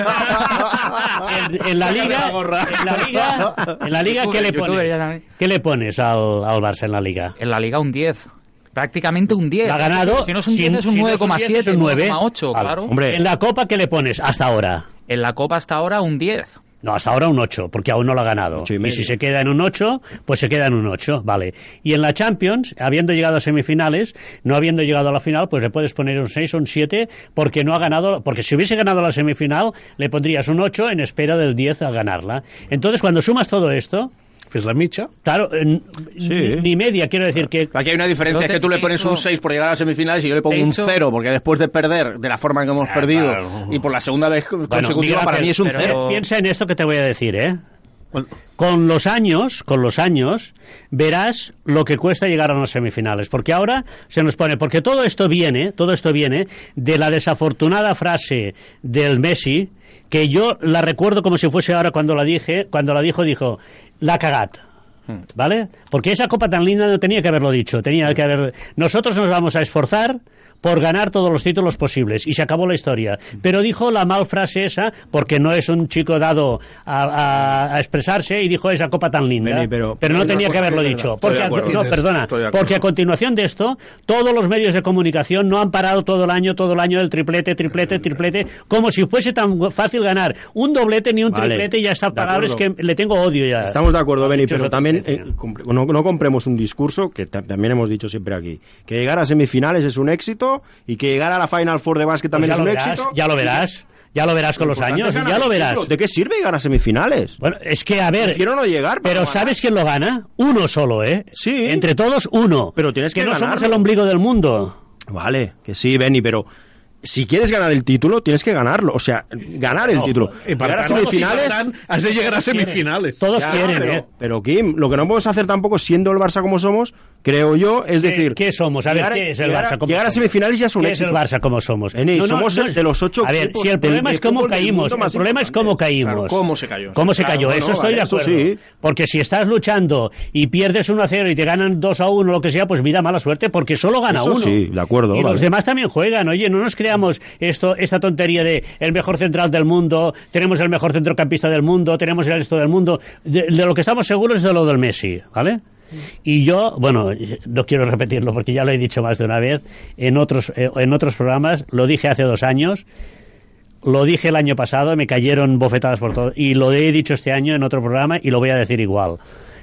en, en la liga, en la liga, en la liga, ¿qué le pones? ¿Qué le pones al, al Barça en la liga? En la liga un diez. Prácticamente un diez. La ha ganado. Si no es un diez, sin, es un si nueve coma siete, no es un nueve nueve coma ocho, vale. claro. Hombre, en la Copa, ¿qué le pones hasta ahora? En la Copa hasta ahora un diez. No, hasta ahora un ocho, porque aún no lo ha ganado. Y, y si se queda en un ocho, pues se queda en un ocho, vale. Y en la Champions, habiendo llegado a semifinales, no habiendo llegado a la final, pues le puedes poner un seis o un siete, porque no ha ganado, porque si hubiese ganado la semifinal, le pondrías un ocho en espera del diez a ganarla. Entonces, cuando sumas todo esto... ¿Fes la micha? Claro, eh, sí. Ni media, quiero decir que... Aquí hay una diferencia, es que tú le pones un seis por llegar a las semifinales y yo le pongo un cero, porque después de perder de la forma en que hemos ah, perdido claro. y por la segunda vez bueno, consecutiva, mira, para pero, mí es un cero. Piensa en esto que te voy a decir, ¿eh? Con los años, con los años, verás lo que cuesta llegar a las semifinales, porque ahora se nos pone, porque todo esto viene, todo esto viene de la desafortunada frase del Messi, que yo la recuerdo como si fuese ahora cuando la dije, cuando la dijo, dijo, la cagat. ¿Vale? Porque esa copa tan linda no tenía que haberlo dicho, tenía que haber... Nosotros nos vamos a esforzar por ganar todos los títulos posibles, y se acabó la historia. Pero dijo la mal frase esa, porque no es un chico dado a, a, a expresarse, y dijo esa copa tan linda. Benny, pero, pero no tenía que haberlo dicho. Porque a, no, perdona, porque a continuación de esto, todos los medios de comunicación no han parado todo el año, todo el año el triplete, triplete, triplete, como si fuese tan fácil ganar un doblete ni un vale, triplete, y ya está pagado, es que le tengo odio ya. Estamos de acuerdo, Benny, pero también eh, no, no compremos un discurso, que también hemos dicho siempre aquí, que llegar a semifinales es un éxito, y que llegar a la Final Four de básquet también pues es un verás, éxito. Ya lo verás. Ya lo verás con los años, ya lo verás. ¿De qué sirve ganar semifinales? Bueno, es que, a ver... Prefiero no llegar. Pero no ¿sabes quién lo gana? Uno solo, ¿eh? Sí. Entre todos, uno. Pero tienes que Que no ganarlo. somos el ombligo del mundo. Vale, que sí, Benny, pero... Si quieres ganar el título, tienes que ganarlo. O sea, ganar el No, título. y para Llegar a ganarlo, semifinales... si ganan, has de llegar a semifinales. Todos Ya, quieren, pero, ¿eh? pero, Kim, lo que no podemos hacer tampoco, siendo el Barça como somos, creo yo, es ¿Qué- decir... ¿Qué somos? A ver, llegar- ¿qué es el llegar a- Barça como Llegar a somos? semifinales ya es un ¿Qué éxito. es el Barça como somos? Eni, somos de los ocho A ver, equipos si el del- problema de es cómo fútbol del caímos, mundo el más problema es cómo caímos. Claro, ¿cómo se cayó? ¿Cómo se Claro, cayó? bueno, Eso estoy vale, de eso acuerdo. sí. Porque si estás luchando y pierdes uno a cero y te ganan dos a uno, lo que sea, pues mira, mala suerte, porque solo gana Eso uno. sí, de acuerdo, Y vale. los demás también juegan. Oye, no nos creamos esto, esta tontería de el mejor central del mundo, tenemos el mejor centrocampista del mundo, tenemos el resto del mundo. De, de lo que estamos seguros es de lo del Messi, ¿vale? Y yo, bueno, no quiero repetirlo porque ya lo he dicho más de una vez en otros, eh, en otros programas, lo dije hace dos años, lo dije el año pasado, me cayeron bofetadas por todo, y lo he dicho este año en otro programa y lo voy a decir igual.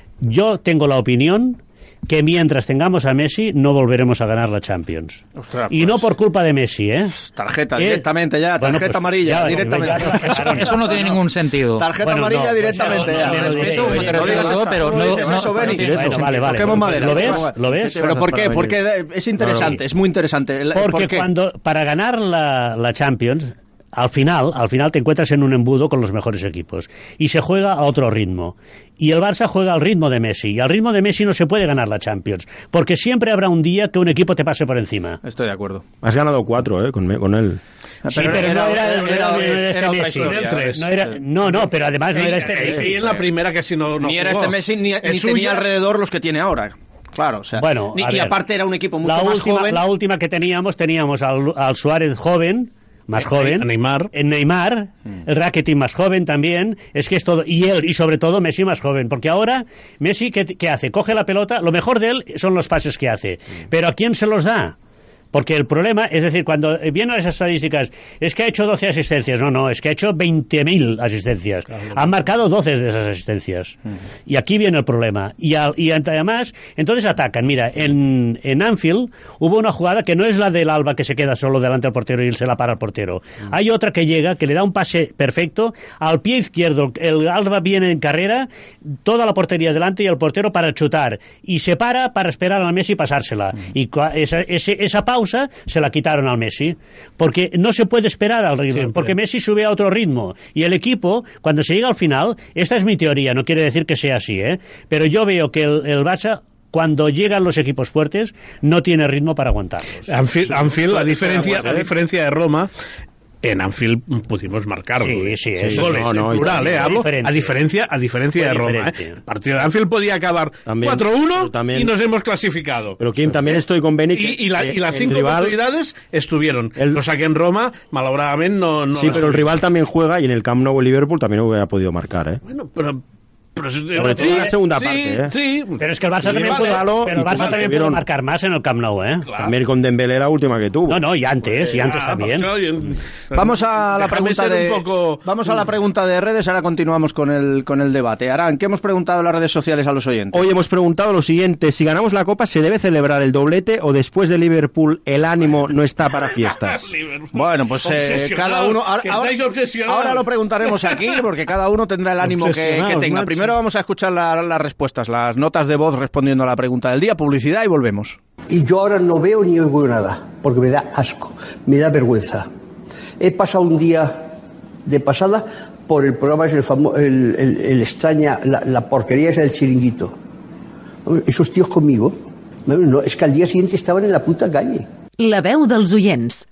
Yo tengo la opinión que mientras tengamos a Messi no volveremos a ganar la Champions. Ostras, y pues, no por culpa de Messi, ¿eh? Tarjeta, Eh, directamente ya, bueno, tarjeta pues, amarilla, ya, directamente. ya, ya, ya, Eso no tiene ningún sentido. Tarjeta Bueno, amarilla no, directamente pues, ya. no, Te no, respeto, no, como no, te no, respeto no, todo, no, pero no no... dices no- eso, Benny. no tiene Bueno, sentido. vale, vale. Toquemos madera. ¿Lo ves? toquemos- ¿Lo ves? Pero ¿por qué? Porque es interesante, es muy interesante. El- ¿por Porque qué? cuando para ganar la, la Champions, al final, al final te encuentras en un embudo con los mejores equipos y se juega a otro ritmo. Y el Barça juega al ritmo de Messi. Y al ritmo de Messi no se puede ganar la Champions, porque siempre habrá un día que un equipo te pase por encima. Estoy de acuerdo. Has ganado cuatro, ¿eh? Con, me- con él. Sí, pero no era, era- no era- era- no era este era otra Messi. historia, tres. No, era- no, no, pero además no era este Y Messi. en la primera casi no, no Ni era jugó. este Messi, ni, Es ni suya. tenía alrededor los que tiene ahora. Claro, o sea. Bueno, ni- a y ver, aparte era un equipo mucho la más última, joven. La última que teníamos, teníamos al, al Suárez joven, más joven. A Neymar. En Neymar, el Rakitic más joven también. Es que es todo. Y él, y sobre todo Messi más joven. Porque ahora, Messi, ¿qué, qué hace? Coge la pelota. Lo mejor de él son los pases que hace. Pero ¿a quién se los da? Porque el problema, es decir, cuando vienen las estadísticas, es que ha hecho doce asistencias. No, no, es que ha hecho veinte mil asistencias. Han marcado doce de esas asistencias. Y aquí viene el problema. Y, a- y además, entonces atacan. Mira, en, en Anfield hubo una jugada que no es la del Alba que se queda solo delante del portero y él se la para al portero. Hay otra que llega, que le da un pase perfecto al pie izquierdo. El Alba viene en carrera, toda la portería delante y el portero para chutar. Y se para para esperar al Messi y pasársela. Y cua- esa, ese- esa pausa se la quitaron al Messi. Porque no se puede esperar al ritmo. Siempre. Porque Messi sube a otro ritmo. Y el equipo, cuando se llega al final, esta es mi teoría, no quiere decir que sea así, ¿eh? Pero yo veo que el, el Barça, cuando llegan los equipos fuertes, no tiene ritmo para aguantarlos. Anfield, Anfield, a diferencia, acuerdo, a ¿eh? diferencia de Roma, en Anfield pudimos marcar Sí, goles. sí, Sí, eso goles, no, no, en plural, y- eh, fue hablo, diferente. a diferencia, a diferencia Fue de Roma. diferente. eh. El partido de Anfield podía acabar También, cuatro uno pero también- y nos hemos clasificado. Pero Kim, también estoy con Benny. que- y, y, la- que y las el cinco rival- oportunidades estuvieron. El- Cosa que en Roma, malauradamente, no... no Sí, las pero el tuvimos. rival también juega y en el Camp Nou el Liverpool también hubiera podido marcar, ¿eh? Bueno, pero... pero Sobre todo en la segunda sí, parte, ¿eh? Sí, Pero es que el Barça Sí, también, vale, puede, pero el y Barça vale, también puede vieron- marcar más en el Camp Nou, ¿eh? claro. También con Dembélé la última que tuvo. No, no, y antes, y antes Ah, también. pues, oye, Vamos a la déjame pregunta ser de un poco... vamos a la pregunta de redes, ahora continuamos con el con el debate. Arán, ¿qué hemos preguntado en las redes sociales a los oyentes? Hoy hemos preguntado lo siguiente: si ganamos la Copa, ¿se debe celebrar el doblete o después de Liverpool el ánimo no está para fiestas? Bueno, pues eh, Obsesionados, cada uno ahora, que ahora- estáis obsesionados. ahora lo preguntaremos aquí porque cada uno tendrá el ánimo que, que Obsesionados, tenga. macho. Primero vamos a escuchar la- las respuestas, las notas de voz respondiendo a la pregunta del día, publicidad y volvemos. Y yo ahora no veo ni oigo nada, porque me da asco, me da vergüenza. He pasado un día de pasada por el programa, es el, famo- el, el- el extraña, la, la porquería es el chiringuito. Hombre, esos tíos conmigo, no, no, es que al día siguiente estaban en la puta calle. La veu dels oients.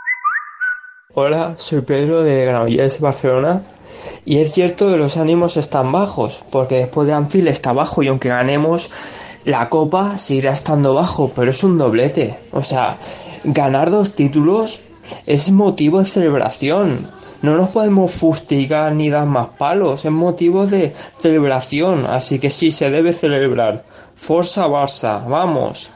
Hola, soy Pedro de Granollers, Barcelona. Y es cierto que los ánimos están bajos, porque después de Anfield está bajo y aunque ganemos la Copa seguirá estando bajo, pero es un doblete. O sea, ganar dos títulos es motivo de celebración. No nos podemos fustigar ni dar más palos, es motivo de celebración, así que sí, se debe celebrar. Forza Barça, vamos.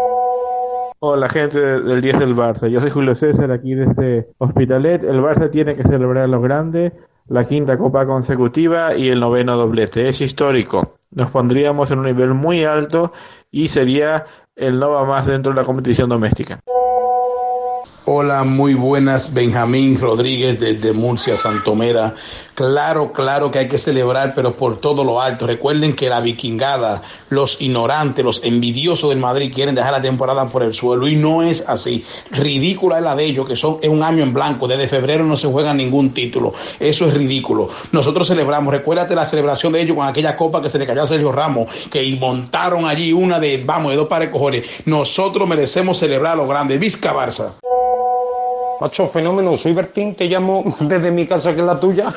Hola gente del diez del Barça, yo soy Julio César aquí desde Hospitalet. El Barça tiene que celebrar lo grande, la quinta copa consecutiva y el noveno doblete, es histórico. Nos pondríamos en un nivel muy alto y sería el Nova más dentro de la competición doméstica. Hola, muy buenas, Benjamín Rodríguez desde Murcia, Santomera. Claro, claro que hay que celebrar, pero por todo lo alto. Recuerden que la vikingada, los ignorantes, los envidiosos del Madrid quieren dejar la temporada por el suelo y no es así. Ridícula es la de ellos, que son es un año en blanco. Desde febrero no se juega ningún título. Eso es ridículo. Nosotros celebramos. Recuérdate la celebración de ellos con aquella copa que se le cayó a Sergio Ramos, que montaron allí una de, vamos, de dos pares de cojones. Nosotros merecemos celebrar lo grande. Vizca Barça. Macho, fenómeno, soy Bertín, te llamo desde mi casa, que es la tuya.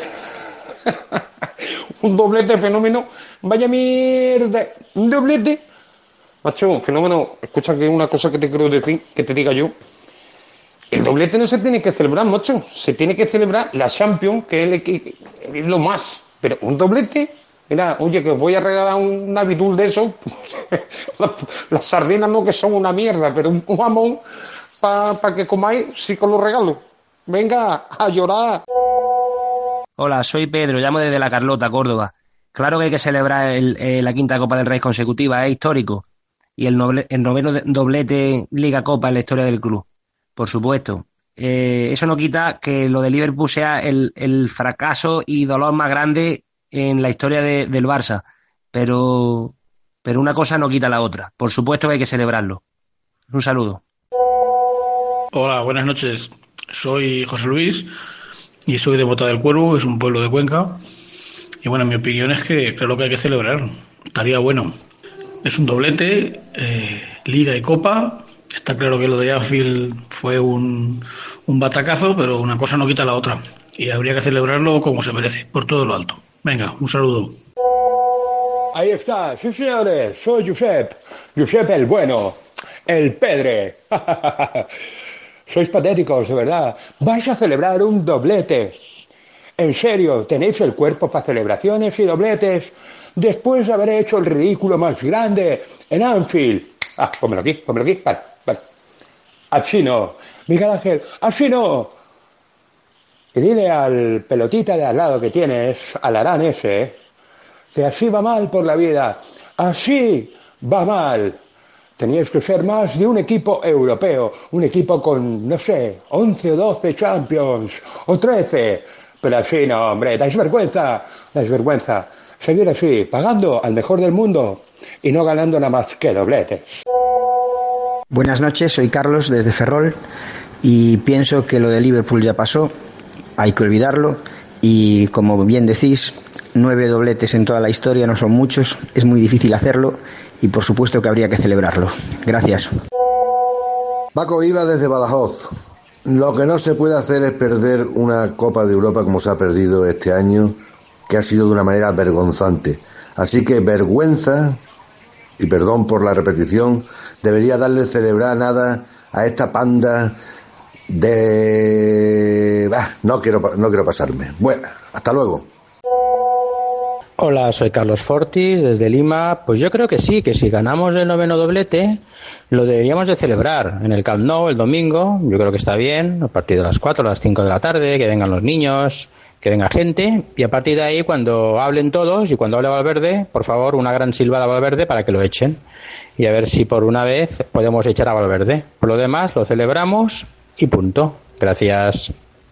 Un doblete, fenómeno. Vaya mierda, un doblete. Macho, fenómeno, escucha que una cosa que te quiero decir, que te diga yo. El doblete no se tiene que celebrar, macho. Se tiene que celebrar la Champions, que es, el, que es lo más. Pero un doblete, mira, oye, que os voy a regalar un navidul de eso. Las, las sardinas no, que son una mierda, pero un, un jamón para pa que comáis, sí que lo regalo. Venga, a llorar. Hola, soy Pedro, llamo desde La Carlota, Córdoba. Claro que hay que celebrar el, eh, la quinta Copa del Rey consecutiva, es histórico. Y el, noble, el noveno doblete Liga Copa en la historia del club, por supuesto. Eh, eso no quita que lo de Liverpool sea el, el fracaso y dolor más grande en la historia de, del Barça. Pero, pero una cosa no quita la otra. Por supuesto que hay que celebrarlo. Un saludo. Hola, buenas noches. Soy José Luis y soy de Bota del Cuervo, que es un pueblo de Cuenca. Y bueno, mi opinión es que creo que hay que celebrar. Estaría bueno. Es un doblete, eh, Liga y Copa. Está claro que lo de Anfield fue un, un batacazo, pero una cosa no quita la otra. Y habría que celebrarlo como se merece, por todo lo alto. Venga, un saludo. Ahí está, sí señores, soy Josep. Josep el bueno, el Pedre. Sois patéticos, de verdad. Vais a celebrar un doblete. En serio, ¿tenéis el cuerpo para celebraciones y dobletes? Después de haber hecho el ridículo más grande en Anfield. Ah, pónmelo aquí, pónmelo aquí. Vale, vale. Así no. Miguel Ángel, así no. Y dile al pelotita de al lado que tienes, al Arán ese, que así va mal por la vida. Así va mal. Teníais que ser más de un equipo europeo, un equipo con, no sé, once o doce Champions, o trece. Pero así no, hombre, dais vergüenza, dais vergüenza. Seguir así, pagando al mejor del mundo y no ganando nada más que dobletes. Buenas noches, soy Carlos desde Ferrol y pienso que lo de Liverpool ya pasó, hay que olvidarlo y como bien decís, nueve dobletes en toda la historia no son muchos, es muy difícil hacerlo y por supuesto que habría que celebrarlo. Gracias. Paco Viva desde Badajoz. Lo que no se puede hacer es perder una Copa de Europa como se ha perdido este año, que ha sido de una manera vergonzante. Así que vergüenza, y perdón por la repetición, debería darle celebrar nada a esta panda de... Bah, no quiero, no quiero pasarme. Bueno, hasta luego. Hola, soy Carlos Fortis desde Lima. Pues yo creo que sí, que si ganamos el noveno doblete lo deberíamos de celebrar en el Camp Nou el domingo. Yo creo que está bien, a partir de las cuatro o las cinco de la tarde, que vengan los niños, que venga gente, y a partir de ahí cuando hablen todos y cuando hable Valverde, por favor, una gran silbada a Valverde para que lo echen y a ver si por una vez podemos echar a Valverde. Por lo demás lo celebramos y punto. Gracias.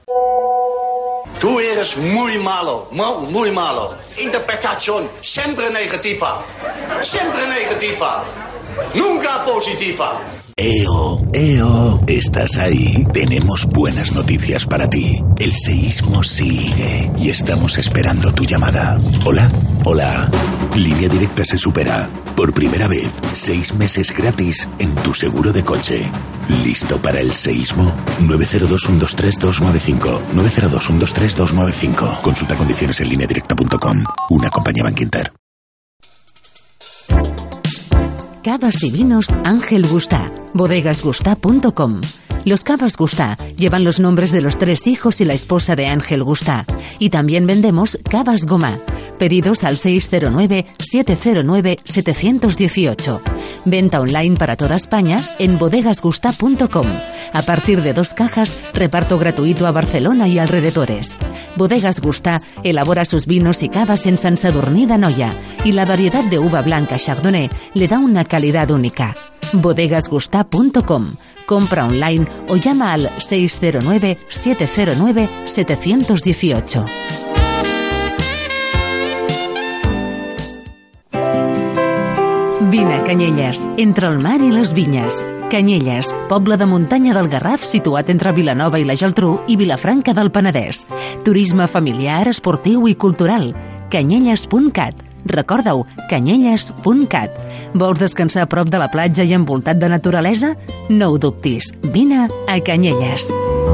Tú eres muy malo, muy, muy malo. Interpretación siempre negativa. Siempre negativa. Nunca positiva. Eo, Eo, ¿estás ahí? Tenemos buenas noticias para ti. El seísmo sigue y estamos esperando tu llamada. ¿Hola? Hola. Línea Directa se supera. Por primera vez, seis meses gratis en tu seguro de coche. ¿Listo para el seísmo? nueve cero dos, uno dos tres, dos nueve cinco. nueve cero dos, uno dos tres, dos nueve cinco. Consulta condiciones en línea directa punto com. Una compañía Bankinter. Cavas y vinos Ángel Gustá. bodegas gustá punto com. Los cavas Gustá llevan los nombres de los tres hijos y la esposa de Ángel Gustá. Y también vendemos cavas Gomá. Pedidos al seis cero nueve, siete cero nueve, siete uno ocho. Venta online para toda España en bodegas gustá punto com. A partir de dos cajas, reparto gratuito a Barcelona y alrededores. Bodegas Gustá elabora sus vinos y cavas en Sant Sadurní d'Anoia y la variedad de uva blanca Chardonnay le da una calidad única. bodegas gustá punto com. compra online o llama al seis cero nueve, siete cero nueve, siete uno ocho. Vine a Canyelles, entre el mar i les vinyes. Canyelles, poble de muntanya del Garraf situat entre Vilanova i la Geltrú i Vilafranca del Penedès. Turisme familiar, esportiu i cultural. canyelles punt cat. Recorda-ho, canyelles punt cat. Vols descansar a prop de la platja i envoltat de naturalesa? No ho dubtis, vine a Canyelles.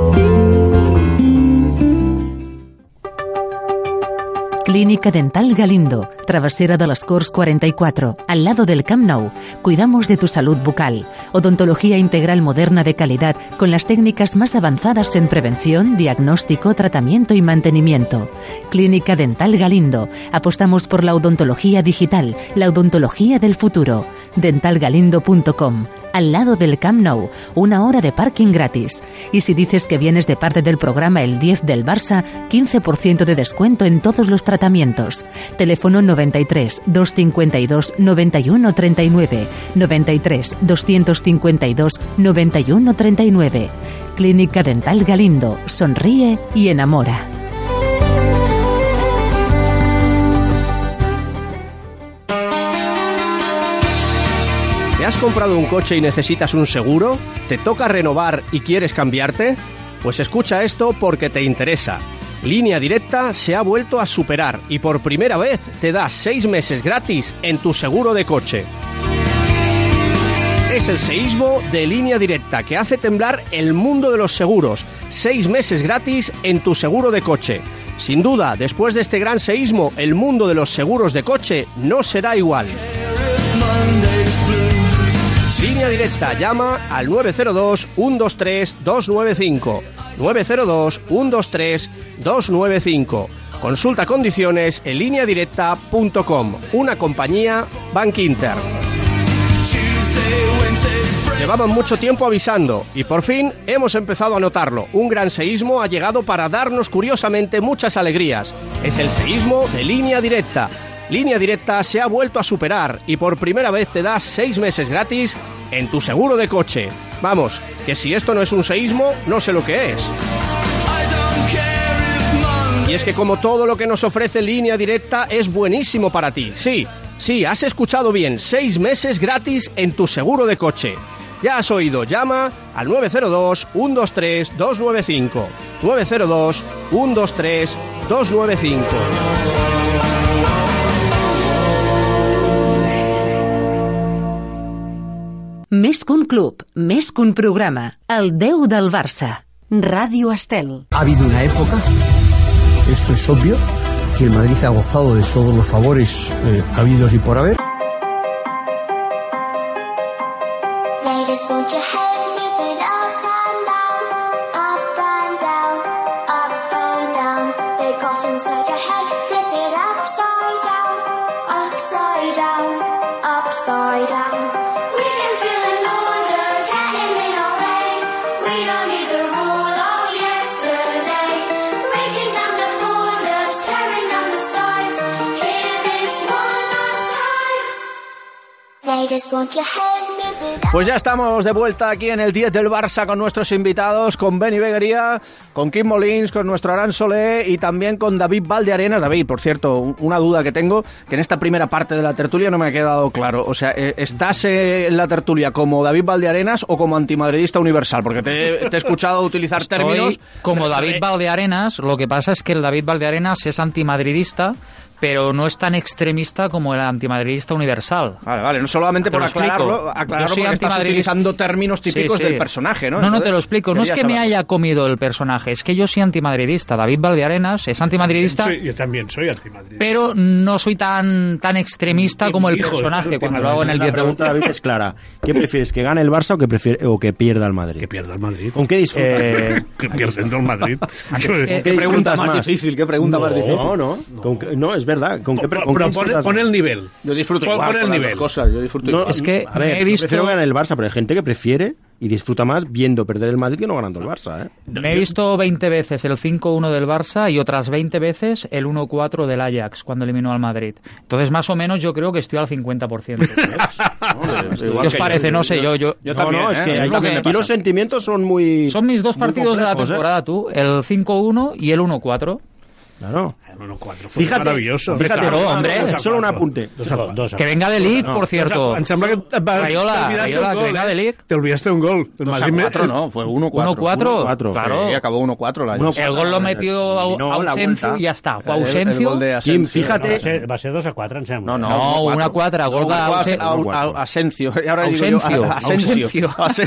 Clínica Dental Galindo, Travesera de las Corts cuarenta y cuatro, al lado del Camp Nou. Cuidamos de tu salud bucal. Odontología integral moderna de calidad con las técnicas más avanzadas en prevención, diagnóstico, tratamiento y mantenimiento. Clínica Dental Galindo. Apostamos por la odontología digital, la odontología del futuro. dental galindo punto com. Al lado del Camp Nou, una hora de parking gratis. Y si dices que vienes de parte del programa El diez del Barça, quince por ciento de descuento en todos los tratamientos. Teléfono noventa y tres, doscientos cincuenta y dos, noventa y uno treinta y nueve, noventa y tres, doscientos cincuenta y dos, noventa y uno treinta y nueve. Clínica Dental Galindo. Sonríe y enamora. ¿Te has comprado un coche y necesitas un seguro? ¿Te toca renovar y quieres cambiarte? Pues escucha esto porque te interesa. Línea Directa se ha vuelto a superar y por primera vez te da seis meses gratis en tu seguro de coche. Es el seísmo de Línea Directa que hace temblar el mundo de los seguros. Seis meses gratis en tu seguro de coche. Sin duda, después de este gran seísmo, el mundo de los seguros de coche no será igual. Línea Directa, llama al nueve cero dos, uno dos tres, dos nueve cinco. nueve cero dos, uno dos tres, dos nueve cinco. Consulta condiciones en línea directa punto com. Una compañía Bank Inter. Llevaban mucho tiempo avisando y por fin hemos empezado a notarlo. Un gran seísmo ha llegado para darnos curiosamente muchas alegrías. Es el seísmo de Línea Directa. Línea Directa se ha vuelto a superar y por primera vez te da seis meses gratis en tu seguro de coche. Vamos, que si esto no es un seísmo, no sé lo que es. Y es que como todo lo que nos ofrece Línea Directa es buenísimo para ti. Sí, sí, has escuchado bien, seis meses gratis en tu seguro de coche. Ya has oído, llama al nueve cero dos, uno dos tres, dos nueve cinco. nueve cero dos, uno dos tres, dos nueve cinco. Més que un club, més que un programa. El deu del Barça. Radio Estel. Ha habido una época, esto es obvio, que el Madrid ha gozado de todos los favores eh, habidos y por haber. Pues ya estamos de vuelta aquí en el diez del Barça con nuestros invitados, con Beni Beguería, con Quim Molins, con nuestro Aran Solé y también con David Valdearenas. David, por cierto, una duda que tengo, que en esta primera parte de la tertulia no me ha quedado claro. O sea, ¿estás en la tertulia como David Valdearenas o como antimadridista universal? Porque te, te he escuchado utilizar Estoy términos... como David Valdearenas, lo que pasa es que el David Valdearenas es antimadridista, pero no es tan extremista como el antimadridista universal. Vale, vale, no solamente por aclararlo, aclararlo porque estás utilizando términos típicos sí, sí. del personaje, ¿no? No, Entonces, no te lo explico, no es que saber. me haya comido el personaje, es que yo soy antimadridista. David Valdearenas es antimadridista. Soy, yo también soy antimadridista. Pero no soy tan tan extremista como el Hijo, personaje cuando lo hago en el La diez. pregunta, David, es clara. ¿Qué prefieres, que gane el Barça o que, prefiere, o que pierda el Madrid? Que pierda el Madrid. ¿Con qué disfrutas? Eh, que pierda el Madrid. ¿Qué, ¿Qué pregunta más, más difícil? ¿Qué pregunta no, más difícil? No, no, no, qué, no es verdad. ¿Con qué, pero con pero qué pon, pon el nivel. Yo disfruto pon, igual pon el con nivel. Las dos cosas. Yo disfruto No, igual. es que a ver, he visto quiero ganar el Barça, pero hay gente que prefiere y disfruta más viendo perder el Madrid que no ganando el Barça, ¿eh? Me he visto veinte veces el cinco uno del Barça y otras veinte veces el uno cuatro del Ajax cuando eliminó al Madrid. Entonces, más o menos, yo creo que estoy al cincuenta por ciento. ¿Qué os parece? No sé, yo... yo, yo también, no, no, es que, ¿eh? hay es que aquí los sentimientos son muy... Son mis dos partidos de la temporada, ¿eh? tú. El cinco uno y el uno cuatro. Claro. El uno cuatro fue fíjate, maravilloso. Fíjate, claro, hombre, solo un apunte. Que venga de Ligt, no, por cierto. Em sembla que Rayola, Rayola, que venga de Ligt. Te olvidaste un gol. dos a cuatro, no, fue uno cuatro. uno cuatro, claro. Sí, acabó uno cuatro. La el gol lo metió Ausencio y ya está. Fue Ausencio. Kim, fíjate. No, va a ser dos a cuatro, en No, no, no, una cuatro. Gol de Ausencio. Ahora digo yo, Asensio.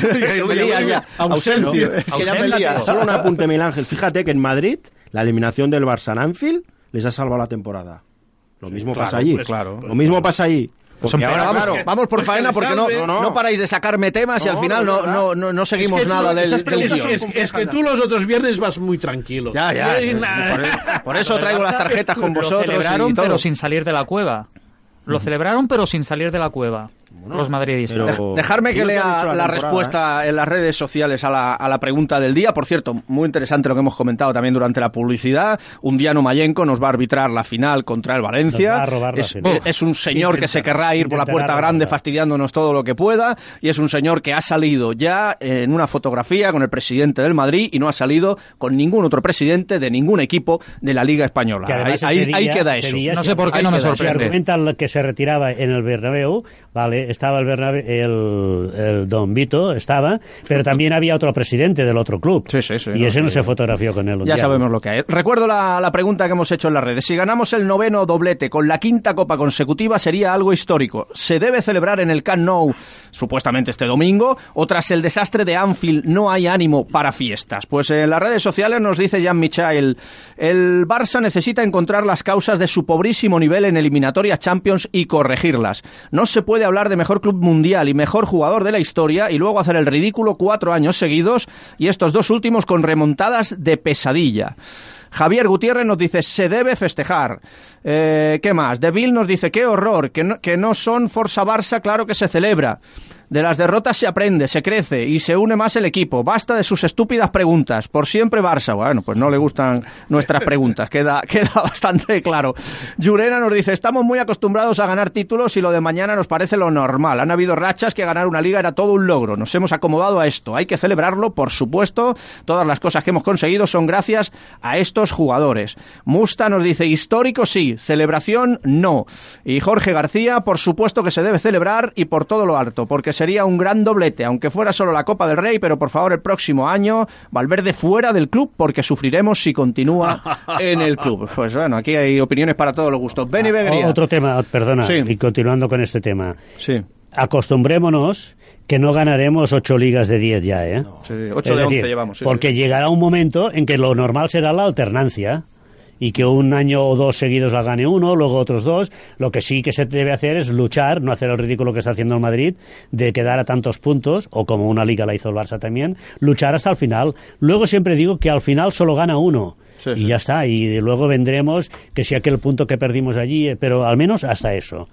Ausencio. Es que ya me lía. Solo un apunte, Miguel Ángel. Fíjate que en Madrid, la eliminación del Barça en Anfield les ha salvado la temporada. Lo mismo claro, pasa allí. Pues, claro, Lo mismo pasa allí. Porque ahora vamos, claro, vamos por faena porque no, no, no. no paráis de sacarme temas no, y al final no, no, no, no seguimos es que nada tú, del, del es, es, es que tú los otros viernes vas muy tranquilo. Ya, ya. Es, por, por eso traigo las tarjetas con vosotros. Lo celebraron, y todo. pero sin salir de la cueva. Lo celebraron, pero sin salir de la cueva. Bueno, los madridistas. Pero... Dejarme que lea la, la respuesta ¿eh? en las redes sociales a la, a la pregunta del día. Por cierto, muy interesante lo que hemos comentado también durante la publicidad. Undiano Mayenco nos va a arbitrar la final contra el Valencia. Es, es un señor que se querrá ir por la puerta grande fastidiándonos todo lo que pueda. Y es un señor que ha salido ya en una fotografía con el presidente del Madrid y no ha salido con ningún otro presidente de ningún equipo de la Liga Española. Ahí, ahí, día, ahí queda eso. No sé por qué no me sorprende. Se argumenta que se retiraba en el Bernabéu, vale, estaba el, Bernabéu, el, el Don Vito, estaba, pero también había otro presidente del otro club. Sí, sí, sí. Y no, ese sí, no sí. se fotografió con él. Ya sabemos lo que hay. Recuerdo la, la pregunta que hemos hecho en las redes. Si ganamos el noveno doblete con la quinta copa consecutiva sería algo histórico. ¿Se debe celebrar en el Camp Nou, supuestamente este domingo, o tras el desastre de Anfield no hay ánimo para fiestas? Pues en las redes sociales nos dice Jean Michael, el Barça necesita encontrar las causas de su pobrísimo nivel en eliminatoria Champions y corregirlas. No se puede hablar de mejor club mundial y mejor jugador de la historia y luego hacer el ridículo cuatro años seguidos y estos dos últimos con remontadas de pesadilla. Javier Gutiérrez nos dice, se debe festejar. Eh, ¿Qué más? Deville nos dice, qué horror, que no, que no son Forza Barça, claro que se celebra. De las derrotas se aprende, se crece y se une más el equipo. Basta de sus estúpidas preguntas. Por siempre Barça. Bueno, pues no le gustan nuestras preguntas. Queda, queda bastante claro. Llurena nos dice, estamos muy acostumbrados a ganar títulos y lo de mañana nos parece lo normal. Han habido rachas que ganar una liga era todo un logro. Nos hemos acomodado a esto. Hay que celebrarlo, por supuesto. Todas las cosas que hemos conseguido son gracias a estos jugadores. Musta nos dice, histórico sí, celebración no. Y Jorge García, por supuesto que se debe celebrar y por todo lo alto, porque sería un gran doblete, aunque fuera solo la Copa del Rey, pero por favor el próximo año Valverde fuera del club porque sufriremos si continúa en el club. Pues bueno, aquí hay opiniones para todos los gustos. Beni Begría. Otro tema, perdona, sí. Y continuando con este tema. Sí. Acostumbrémonos que no ganaremos ocho ligas de diez ya, ¿eh? No. Sí, ocho de once llevamos. Sí, porque sí. llegará un momento en que lo normal será la alternancia. Y que un año o dos seguidos la gane uno, luego otros dos. Lo que sí que se debe hacer es luchar, no hacer el ridículo que está haciendo el Madrid, de quedar a tantos puntos, o como una liga la hizo el Barça también, luchar hasta el final. Luego siempre digo que al final solo gana uno. Sí, y sí. ya está, y luego vendremos que sea aquel punto que perdimos allí, pero al menos hasta eso.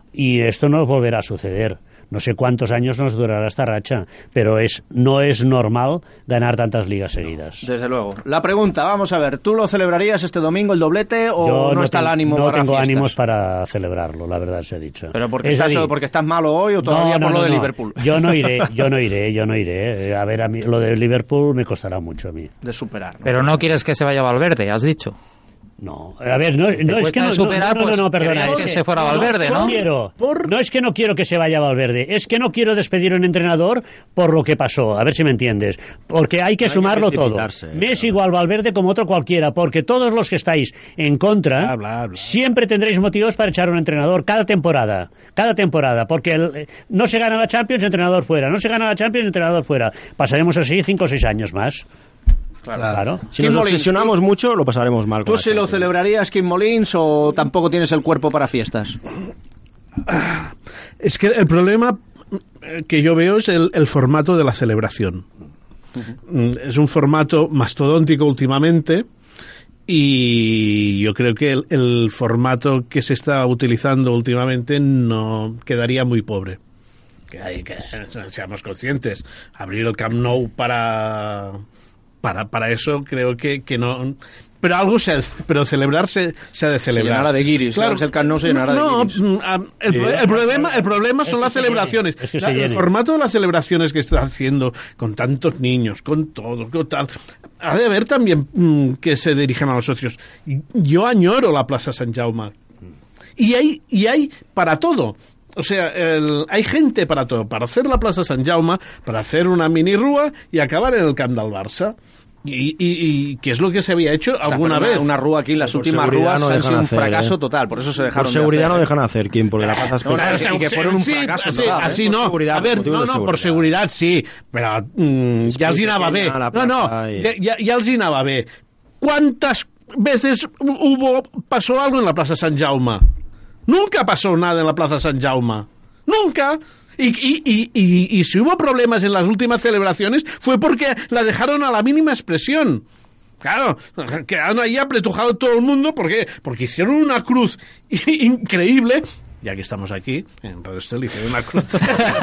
Y esto no volverá a suceder. No sé cuántos años nos durará esta racha, pero es no es normal ganar tantas ligas seguidas. Desde luego. La pregunta, vamos a ver, ¿tú lo celebrarías este domingo el doblete o Yo no, no está ten, el ánimo no para tengo fiestas? ánimos para celebrarlo, la verdad se ha dicho. ¿Pero porque, estás, decir, porque estás malo hoy o todavía no, no, por lo no, de no. Liverpool? Yo no iré, yo no iré, yo no iré. A ver, a mí, lo de Liverpool me costará mucho a mí. De superar. ¿no? Pero no quieres que se vaya Valverde, has dicho. No, a ver, no, no es que no, superar, no, no, no, no, perdona. Es que, que se fuera Valverde, ¿no? No, quiero, no es que no quiero que se vaya Valverde, es que no quiero despedir a un entrenador por lo que pasó, a ver si me entiendes. Porque hay que no sumarlo hay que todo. Me es igual Valverde como otro cualquiera, porque todos los que estáis en contra, bla, bla, bla. siempre tendréis motivos para echar a un entrenador cada temporada, cada temporada, porque el, no se gana la Champions, entrenador fuera, no se gana la Champions, entrenador fuera. Pasaremos así cinco o seis años más. Claro. claro. Si nos obsesionamos ¿tú, mucho, lo pasaremos mal. ¿Tú se lo celebrarías, Kim Molins, o tampoco tienes el cuerpo para fiestas? Es que el problema que yo veo es el, el formato de la celebración. Uh-huh. Es un formato mastodóntico últimamente y yo creo que el, el formato que se está utilizando últimamente no quedaría muy pobre. que hay que seamos conscientes. Abrir el Camp Nou para para para eso creo que, que no. Pero algo se ha, pero celebrar se, se ha de celebrar. Se llenará de guiris, claro. El Camp Nou se llenará no, de guiris. No, el, sí, el problema, el problema son las celebraciones. Es que la, el formato de las celebraciones que está haciendo con tantos niños, con todo, con tal. Ha de haber también mmm, que se dirijan a los socios. Yo añoro la Plaza Sant Jaume. Y hay, y hay para todo. O sea, el, hay gente para todo. Para hacer la Plaza Sant Jaume, para hacer una mini rúa y acabar en el Camp del Barça. Y, y, y que es lo que se había hecho Está, alguna una, vez. Una rúa aquí, las por últimas rúas no han sido un hacer, fracaso eh. total, por eso se dejaron. Por seguridad de hacer, no dejan hacer, ¿quién? Porque la plaza es no, no, y que fueron un fracaso. Sí, total, así ¿eh? no. Seguridad, a ver, no, no, por seguridad sí, però mm, ja els hi anava bé. No, no, ja, ja, ja els hi anava bé. ¿Cuántas veces hubo pasó algo en la Plaza Sant Jaume? Nunca pasó nada en la Plaza Sant Jaume. Nunca. Y, y, y, y, y si hubo problemas en las últimas celebraciones fue porque la dejaron a la mínima expresión. Claro, quedaron ahí apretujado todo el mundo. ¿Por qué? Porque hicieron una cruz increíble. Ya que estamos aquí, en Radio Estel, hicieron una cruz.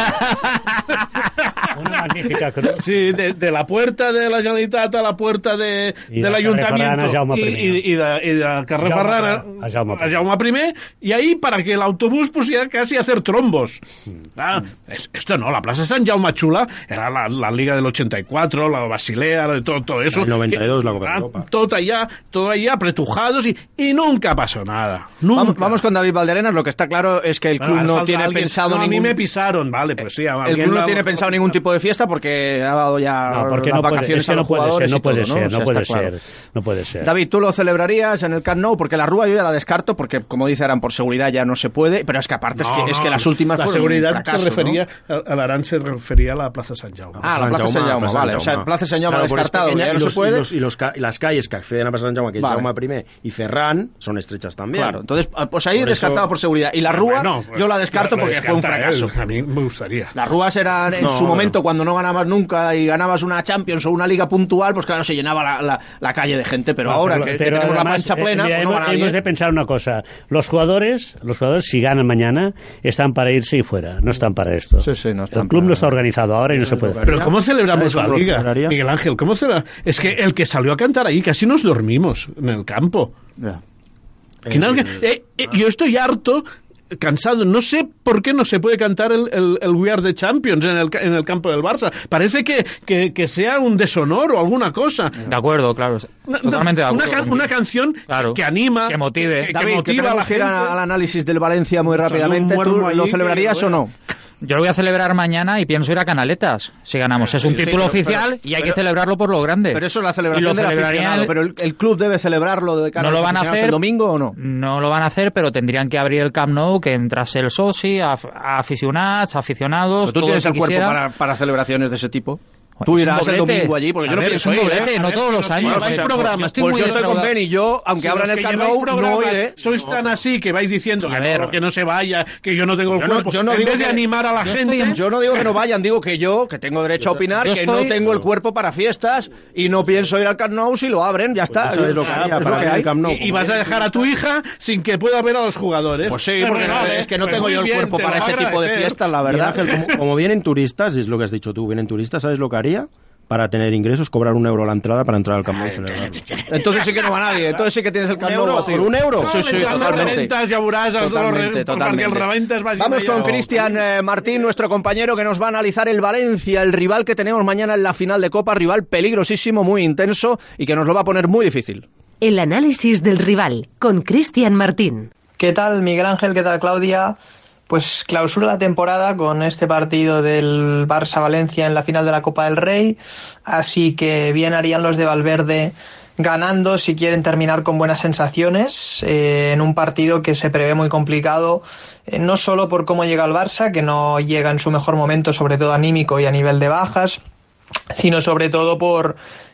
Una magnífica cruz. Sí, de, de la puerta de la Generalitat a la puerta de, del ayuntamiento y, y, y, de, y de Carrer Ferrana a Jaume, a Jaume primer, y ahí para que el autobús pusiera casi a hacer trombos. Ah, es, esto no, la Plaza Sant Jaume Chula era la, la Liga del ochenta y cuatro, la Basilea, de todo, todo eso. El noventa y dos, que, la Copa de Europa. Todo allá, todo allá apretujados y, y nunca pasó nada. Nunca. Vamos, vamos con David Valderenas, lo que está claro es que el club bueno, no tiene alguien, pensado no, ningún... a mí me pisaron, vale, pues sí. El club no tiene pensado ningún tipo de fiesta porque ha dado ya no, porque las no vacaciones puede, a los jugadores no puede y todo, ser, ¿no? no, O sea, puede claro. ser, no puede ser. David, ¿tú lo celebrarías en el Camp Nou? Porque la rúa yo ya la descarto porque, como dice Aran, por seguridad ya no se puede, pero es que aparte no, es, que, no, es que las últimas la fueron seguridad un fracaso, se refería, ¿no? a Aran se refería a la Plaza Sant Jaume. Ah, la Plaza Sant Jaume, vale. O sea, Plaza Sant Jaume claro, descartado, ya no los, se puede. Y, los, y, los, y las calles que acceden a Plaza Sant Jaume, que es vale. Jaume primer y Ferran, son estrechas también. Claro, entonces, pues ahí por descartado eso... por seguridad. Y la rúa, bueno, pues, yo la descarto la, la porque fue un fracaso. Él, a mí me gustaría. Las rúas eran en no, su bueno. momento cuando no ganabas nunca y ganabas una Champions o una liga puntual, pues claro, se llenaba la, la, la calle de gente, pero no, ahora pero, que, pero que tenemos además, la mancha plena, eh, mira, pues no hemos, va nadie. hemos de pensar una cosa, los jugadores, los jugadores si ganan mañana están para irse y fuera, no están para esto. Sí, sí, no están el club para... no está organizado ahora y no se puede. Pero ¿cómo celebramos la liga, Miguel Ángel? ¿Cómo celebra? Es que el que salió a cantar ahí casi nos dormimos en el campo. Yeah. Que no, que, eh, eh, yo estoy harto, cansado, no sé por qué no se puede cantar el, el, el We Are the Champions en el, en el campo del Barça. Parece que, que, que sea un deshonor o alguna cosa. De acuerdo, claro. Totalmente de acuerdo. Una, can, una canción claro, que anima, que motive. Que, David, que motiva que a la que ir gente. al análisis del Valencia muy rápidamente. ¿Tú lo celebrarías o no? Yo lo voy a celebrar mañana y pienso ir a Canaletas si ganamos. Es un sí, título pero, oficial pero, y hay pero, que celebrarlo por lo grande. Pero eso es la celebración del aficionado. El... Pero el, el club debe celebrarlo de cara no lo van a hacer el domingo o no. No lo van a hacer, pero tendrían que abrir el Camp Nou, que entrase el soci, a, a aficionados, aficionados. ¿Tú tienes el cuerpo quisiera. para, para celebraciones de ese tipo? Tú irás el domingo allí, porque a yo ver, no pienso es un doblete, ir, ¿eh? no todos los años. Hay programas. Pues yo estoy con Ben y yo, aunque si abran el Camp Nou, no iré. Sois tan así que vais diciendo que, ver, no, que no se vaya, que yo no tengo el yo cuerpo. No, yo no en digo vez de que, animar a la yo gente... En, yo no digo que no vayan, digo que yo, que tengo derecho a opinar, que estoy, no tengo el cuerpo para fiestas y no pienso ir al Camp Nou si lo abren, ya está. Pues eso es lo que, ah, es lo que hay. Nou, y, y vas a dejar a tu hija sin que pueda ver a los jugadores. Pues sí, porque no, es que no tengo yo el bien, cuerpo para ese tipo de fiestas, la verdad. Ángel, como, como vienen turistas, es lo que has dicho tú, vienen turistas, ¿sabes lo que haría? Para tener ingresos, cobrar un euro la entrada para entrar al Camp Nou. Entonces sí que no va nadie, entonces sí que tienes el Camp Nou vacío. ¿Por un euro? Sí, sí, totalmente. Ya veuràs, totalmente, totalmente. Vamos con Cristian eh, Martín, nuestro compañero que nos va a analizar el Valencia, el rival que tenemos mañana en la final de Copa, rival peligrosísimo, muy intenso y que nos lo va a poner muy difícil. El análisis del rival, con Cristian Martín. ¿Qué tal, Miguel Ángel? ¿Qué tal, Claudia? Pues clausura la temporada con este partido del Barça-Valencia en la final de la Copa del Rey, así que bien harían los de Valverde ganando si quieren terminar con buenas sensaciones eh, en un partido que se prevé muy complicado, eh, no solo por cómo llega el Barça, que no llega en su mejor momento, sobre todo anímico y a nivel de bajas, sino sobre todo por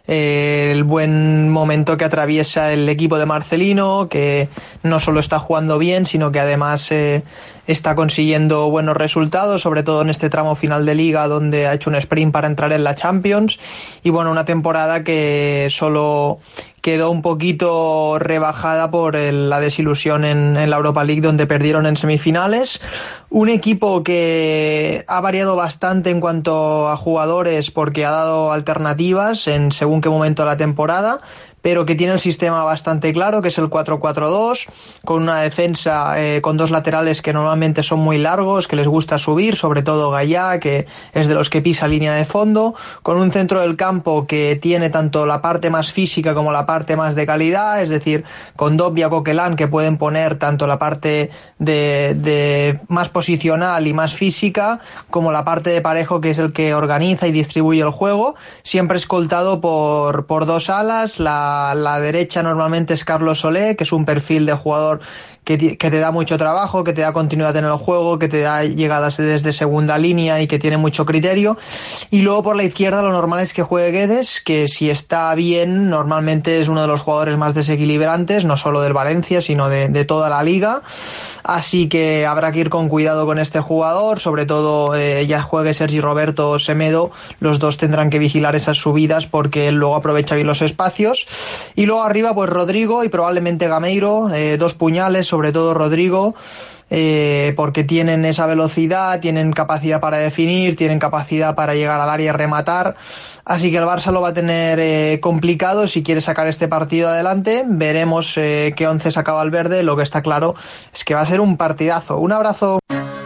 eh, el buen momento que atraviesa el equipo de Marcelino, que no solo está jugando bien, sino que además eh, está consiguiendo buenos resultados, sobre todo en este tramo final de liga donde ha hecho un sprint para entrar en la Champions. Y bueno, una temporada que solo quedó un poquito rebajada por el, la desilusión en, en la Europa League, donde perdieron en semifinales. Un equipo que ha variado bastante en cuanto a jugadores porque ha dado alternativas en según qué momento de la temporada, pero que tiene el sistema bastante claro, que es el cuatro cuatro dos, con una defensa eh, con dos laterales que normalmente son muy largos, que les gusta subir, sobre todo Gallá, que es de los que pisa línea de fondo, con un centro del campo que tiene tanto la parte más física como la parte más de calidad, es decir, con Dobia, Coquelin, que pueden poner tanto la parte de, de más posicional y más física, como la parte de Parejo, que es el que organiza y distribuye el juego, siempre escoltado por, por dos alas. La La derecha normalmente es Carlos Solé, que es un perfil de jugador que, que te da mucho trabajo, que te da continuidad en el juego, que te da llegadas desde segunda línea y que tiene mucho criterio. Y luego por la izquierda lo normal es que juegue Guedes, que si está bien normalmente es uno de los jugadores más desequilibrantes, no solo del Valencia, sino de, de toda la liga. Así que habrá que ir con cuidado con este jugador, sobre todo eh, ya juegue Sergi Roberto o Semedo, los dos tendrán que vigilar esas subidas porque él luego aprovecha bien los espacios. Y luego arriba pues Rodrigo y probablemente Gameiro, eh, dos puñales, sobre todo Rodrigo, eh, porque tienen esa velocidad, tienen capacidad para definir, tienen capacidad para llegar al área y rematar. Así que el Barça lo va a tener eh, complicado si quiere sacar este partido adelante. Veremos eh, qué once saca Valverde. Lo que está claro es que va a ser un partidazo. Un abrazo.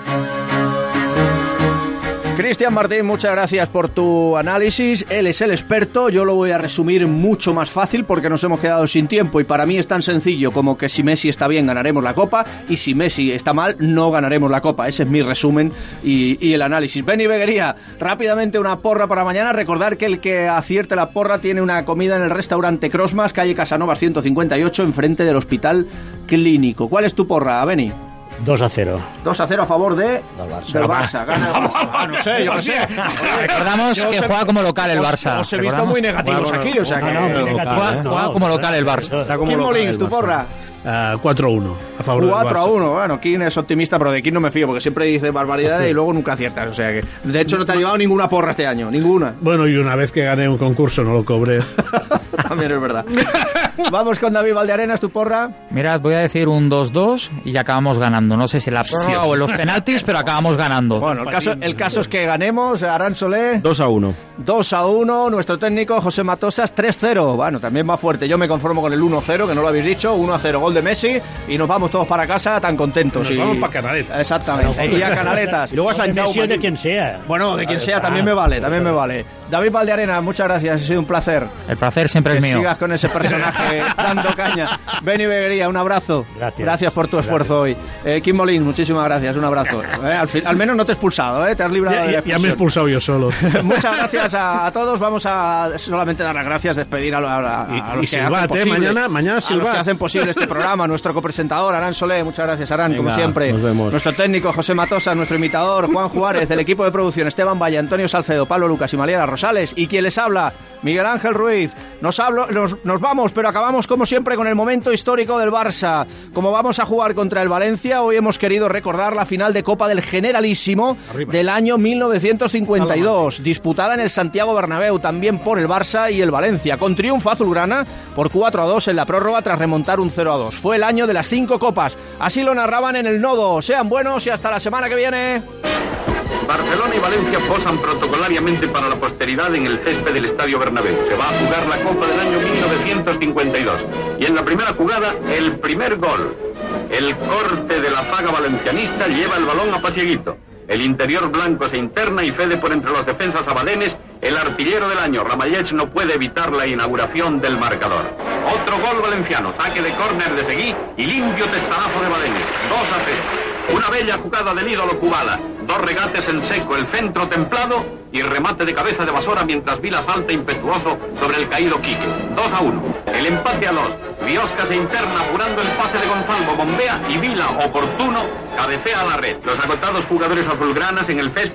Cristian Martín, muchas gracias por tu análisis. Él es el experto, yo lo voy a resumir mucho más fácil porque nos hemos quedado sin tiempo y para mí es tan sencillo como que si Messi está bien ganaremos la Copa y si Messi está mal no ganaremos la Copa. Ese es mi resumen y, y el análisis. Beni Beguería, rápidamente una porra para mañana. Recordar que el que acierte la porra tiene una comida en el restaurante Crossmas, calle Casanovas ciento cincuenta y ocho, enfrente del Hospital Clínico. ¿Cuál es tu porra, Beni? dos a cero. dos a cero a favor de... Del Barça. Del Barça. Gana el Barça. Ah, no sé, yo qué sé. Recordamos que juega como local el Barça. Os he visto muy negativos aquí, o sea que... Juega como local el Barça. Kim Molins, tu porra. Uh, cuatro a uno a favor del Barça. cuatro a uno, bueno, Kim es optimista, pero de Kim no me fío porque siempre dice barbaridades y luego nunca aciertas, o sea que de hecho no te ha llevado ninguna porra este año, ninguna. Bueno, y una vez que gané un concurso no lo cobré. También es verdad. Vamos con David Valdearenas, tu porra. Mirad, voy a decir un dos dos y acabamos ganando, no sé si en la prórroga o en los penaltis, pero acabamos ganando. Bueno, el caso, el caso es que ganemos. Arán Solé dos a uno. dos a uno, nuestro técnico José Matosas tres cero. Bueno, también va fuerte, yo me conformo con el uno cero, que no lo habéis dicho, uno a cero, gol de Messi y nos vamos todos para casa tan contentos. Nos y... vamos para Canaletas. Exactamente, y a Canaletas. Y luego a San Jaume, de quien sea. Bueno, de quien sea también me vale, también me vale. David Valdearenas, muchas gracias, ha sido un placer. El placer siempre que es mío. Sigas con ese personaje dando caña. Beni Beguería, un abrazo. Gracias. Gracias por tu esfuerzo hoy. Eh, Kim Molins, muchísimas gracias, un abrazo. Eh, al, fin, al menos no te he expulsado, eh, te has librado ya, de la ya, ya me he expulsado yo solo. Muchas gracias a, a todos. Vamos a solamente dar las gracias, despedir a, a, a, y, a los y que Silvat, hacen posible, eh, mañana, mañana a los que hacen posible este programa. Nuestro copresentador, Arán Solé, muchas gracias, Arán, Venga, como siempre. Nos vemos. Nuestro técnico, José Matosa, nuestro imitador, Juan Juárez, el equipo de producción, Esteban Valle, Antonio Salcedo, Pablo Lucas y Maliera Rosales. Y quien les habla, Miguel Ángel Ruiz. Nos, hablo, nos, nos vamos, pero acabamos como siempre con el momento histórico del Barça. Como vamos a jugar contra el Valencia, hoy hemos querido recordar la final de Copa del Generalísimo Arriba. del año mil novecientos cincuenta y dos, disputada en el Santiago Bernabéu, también por el Barça y el Valencia, con triunfo azulgrana por cuatro a dos en la prórroga tras remontar un cero a dos. Fue el año de las cinco copas, así lo narraban en el Nodo. Sean buenos y hasta la semana que viene. Barcelona y Valencia posan protocolariamente para la posteridad en el césped del Estadio Bernabéu. Se va a jugar la Copa del año mil novecientos cincuenta y dos. Y en la primera jugada, el primer gol. El corte de la zaga valencianista lleva el balón a Pasieguito. El interior blanco se interna y cede por entre los defensas abalenes. El artillero del año, Ramallets, no puede evitar la inauguración del marcador. Otro gol valenciano, saque de córner de Seguí y limpio testarazo de Balenes. dos a cero. Una bella jugada del ídolo Kubala. Dos regates en seco, el centro templado y remate de cabeza de Basora mientras Vila salta impetuoso sobre el caído Quique. dos a uno. El empate a dos. Biosca se interna apurando el pase de Gonzalo, bombea y Vila, oportuno, cabecea a la red. Los agotados jugadores azulgranas en el césped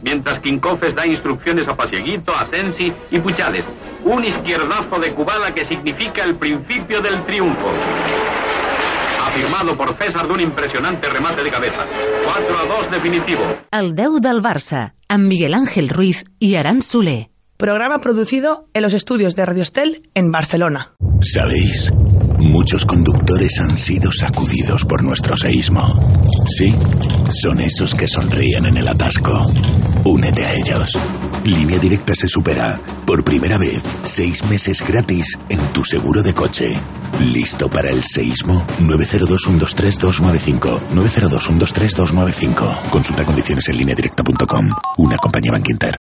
mientras Quincofes da instrucciones a Pasieguito, a Sensi y Puchales. Un izquierdazo de Kubala que significa el principio del triunfo. Afirmado por César de un impresionante remate de cabeza. cuatro a dos definitivo. El deu del Barça, amb Miguel Ángel Ruiz y Arán Soler. Programa producido en los estudios de Radio Estel en Barcelona. ¿Sabéis? Muchos conductores han sido sacudidos por nuestro seísmo. Sí, son esos que sonríen en el atasco. Únete a ellos. Línea Directa se supera. Por primera vez, seis meses gratis en tu seguro de coche. ¿Listo para el seísmo? nueve cero dos, uno dos tres, dos nueve cinco. nueve cero dos, uno dos tres, dos nueve cinco. Consulta condiciones en línea directa punto com. Una compañía Bankinter.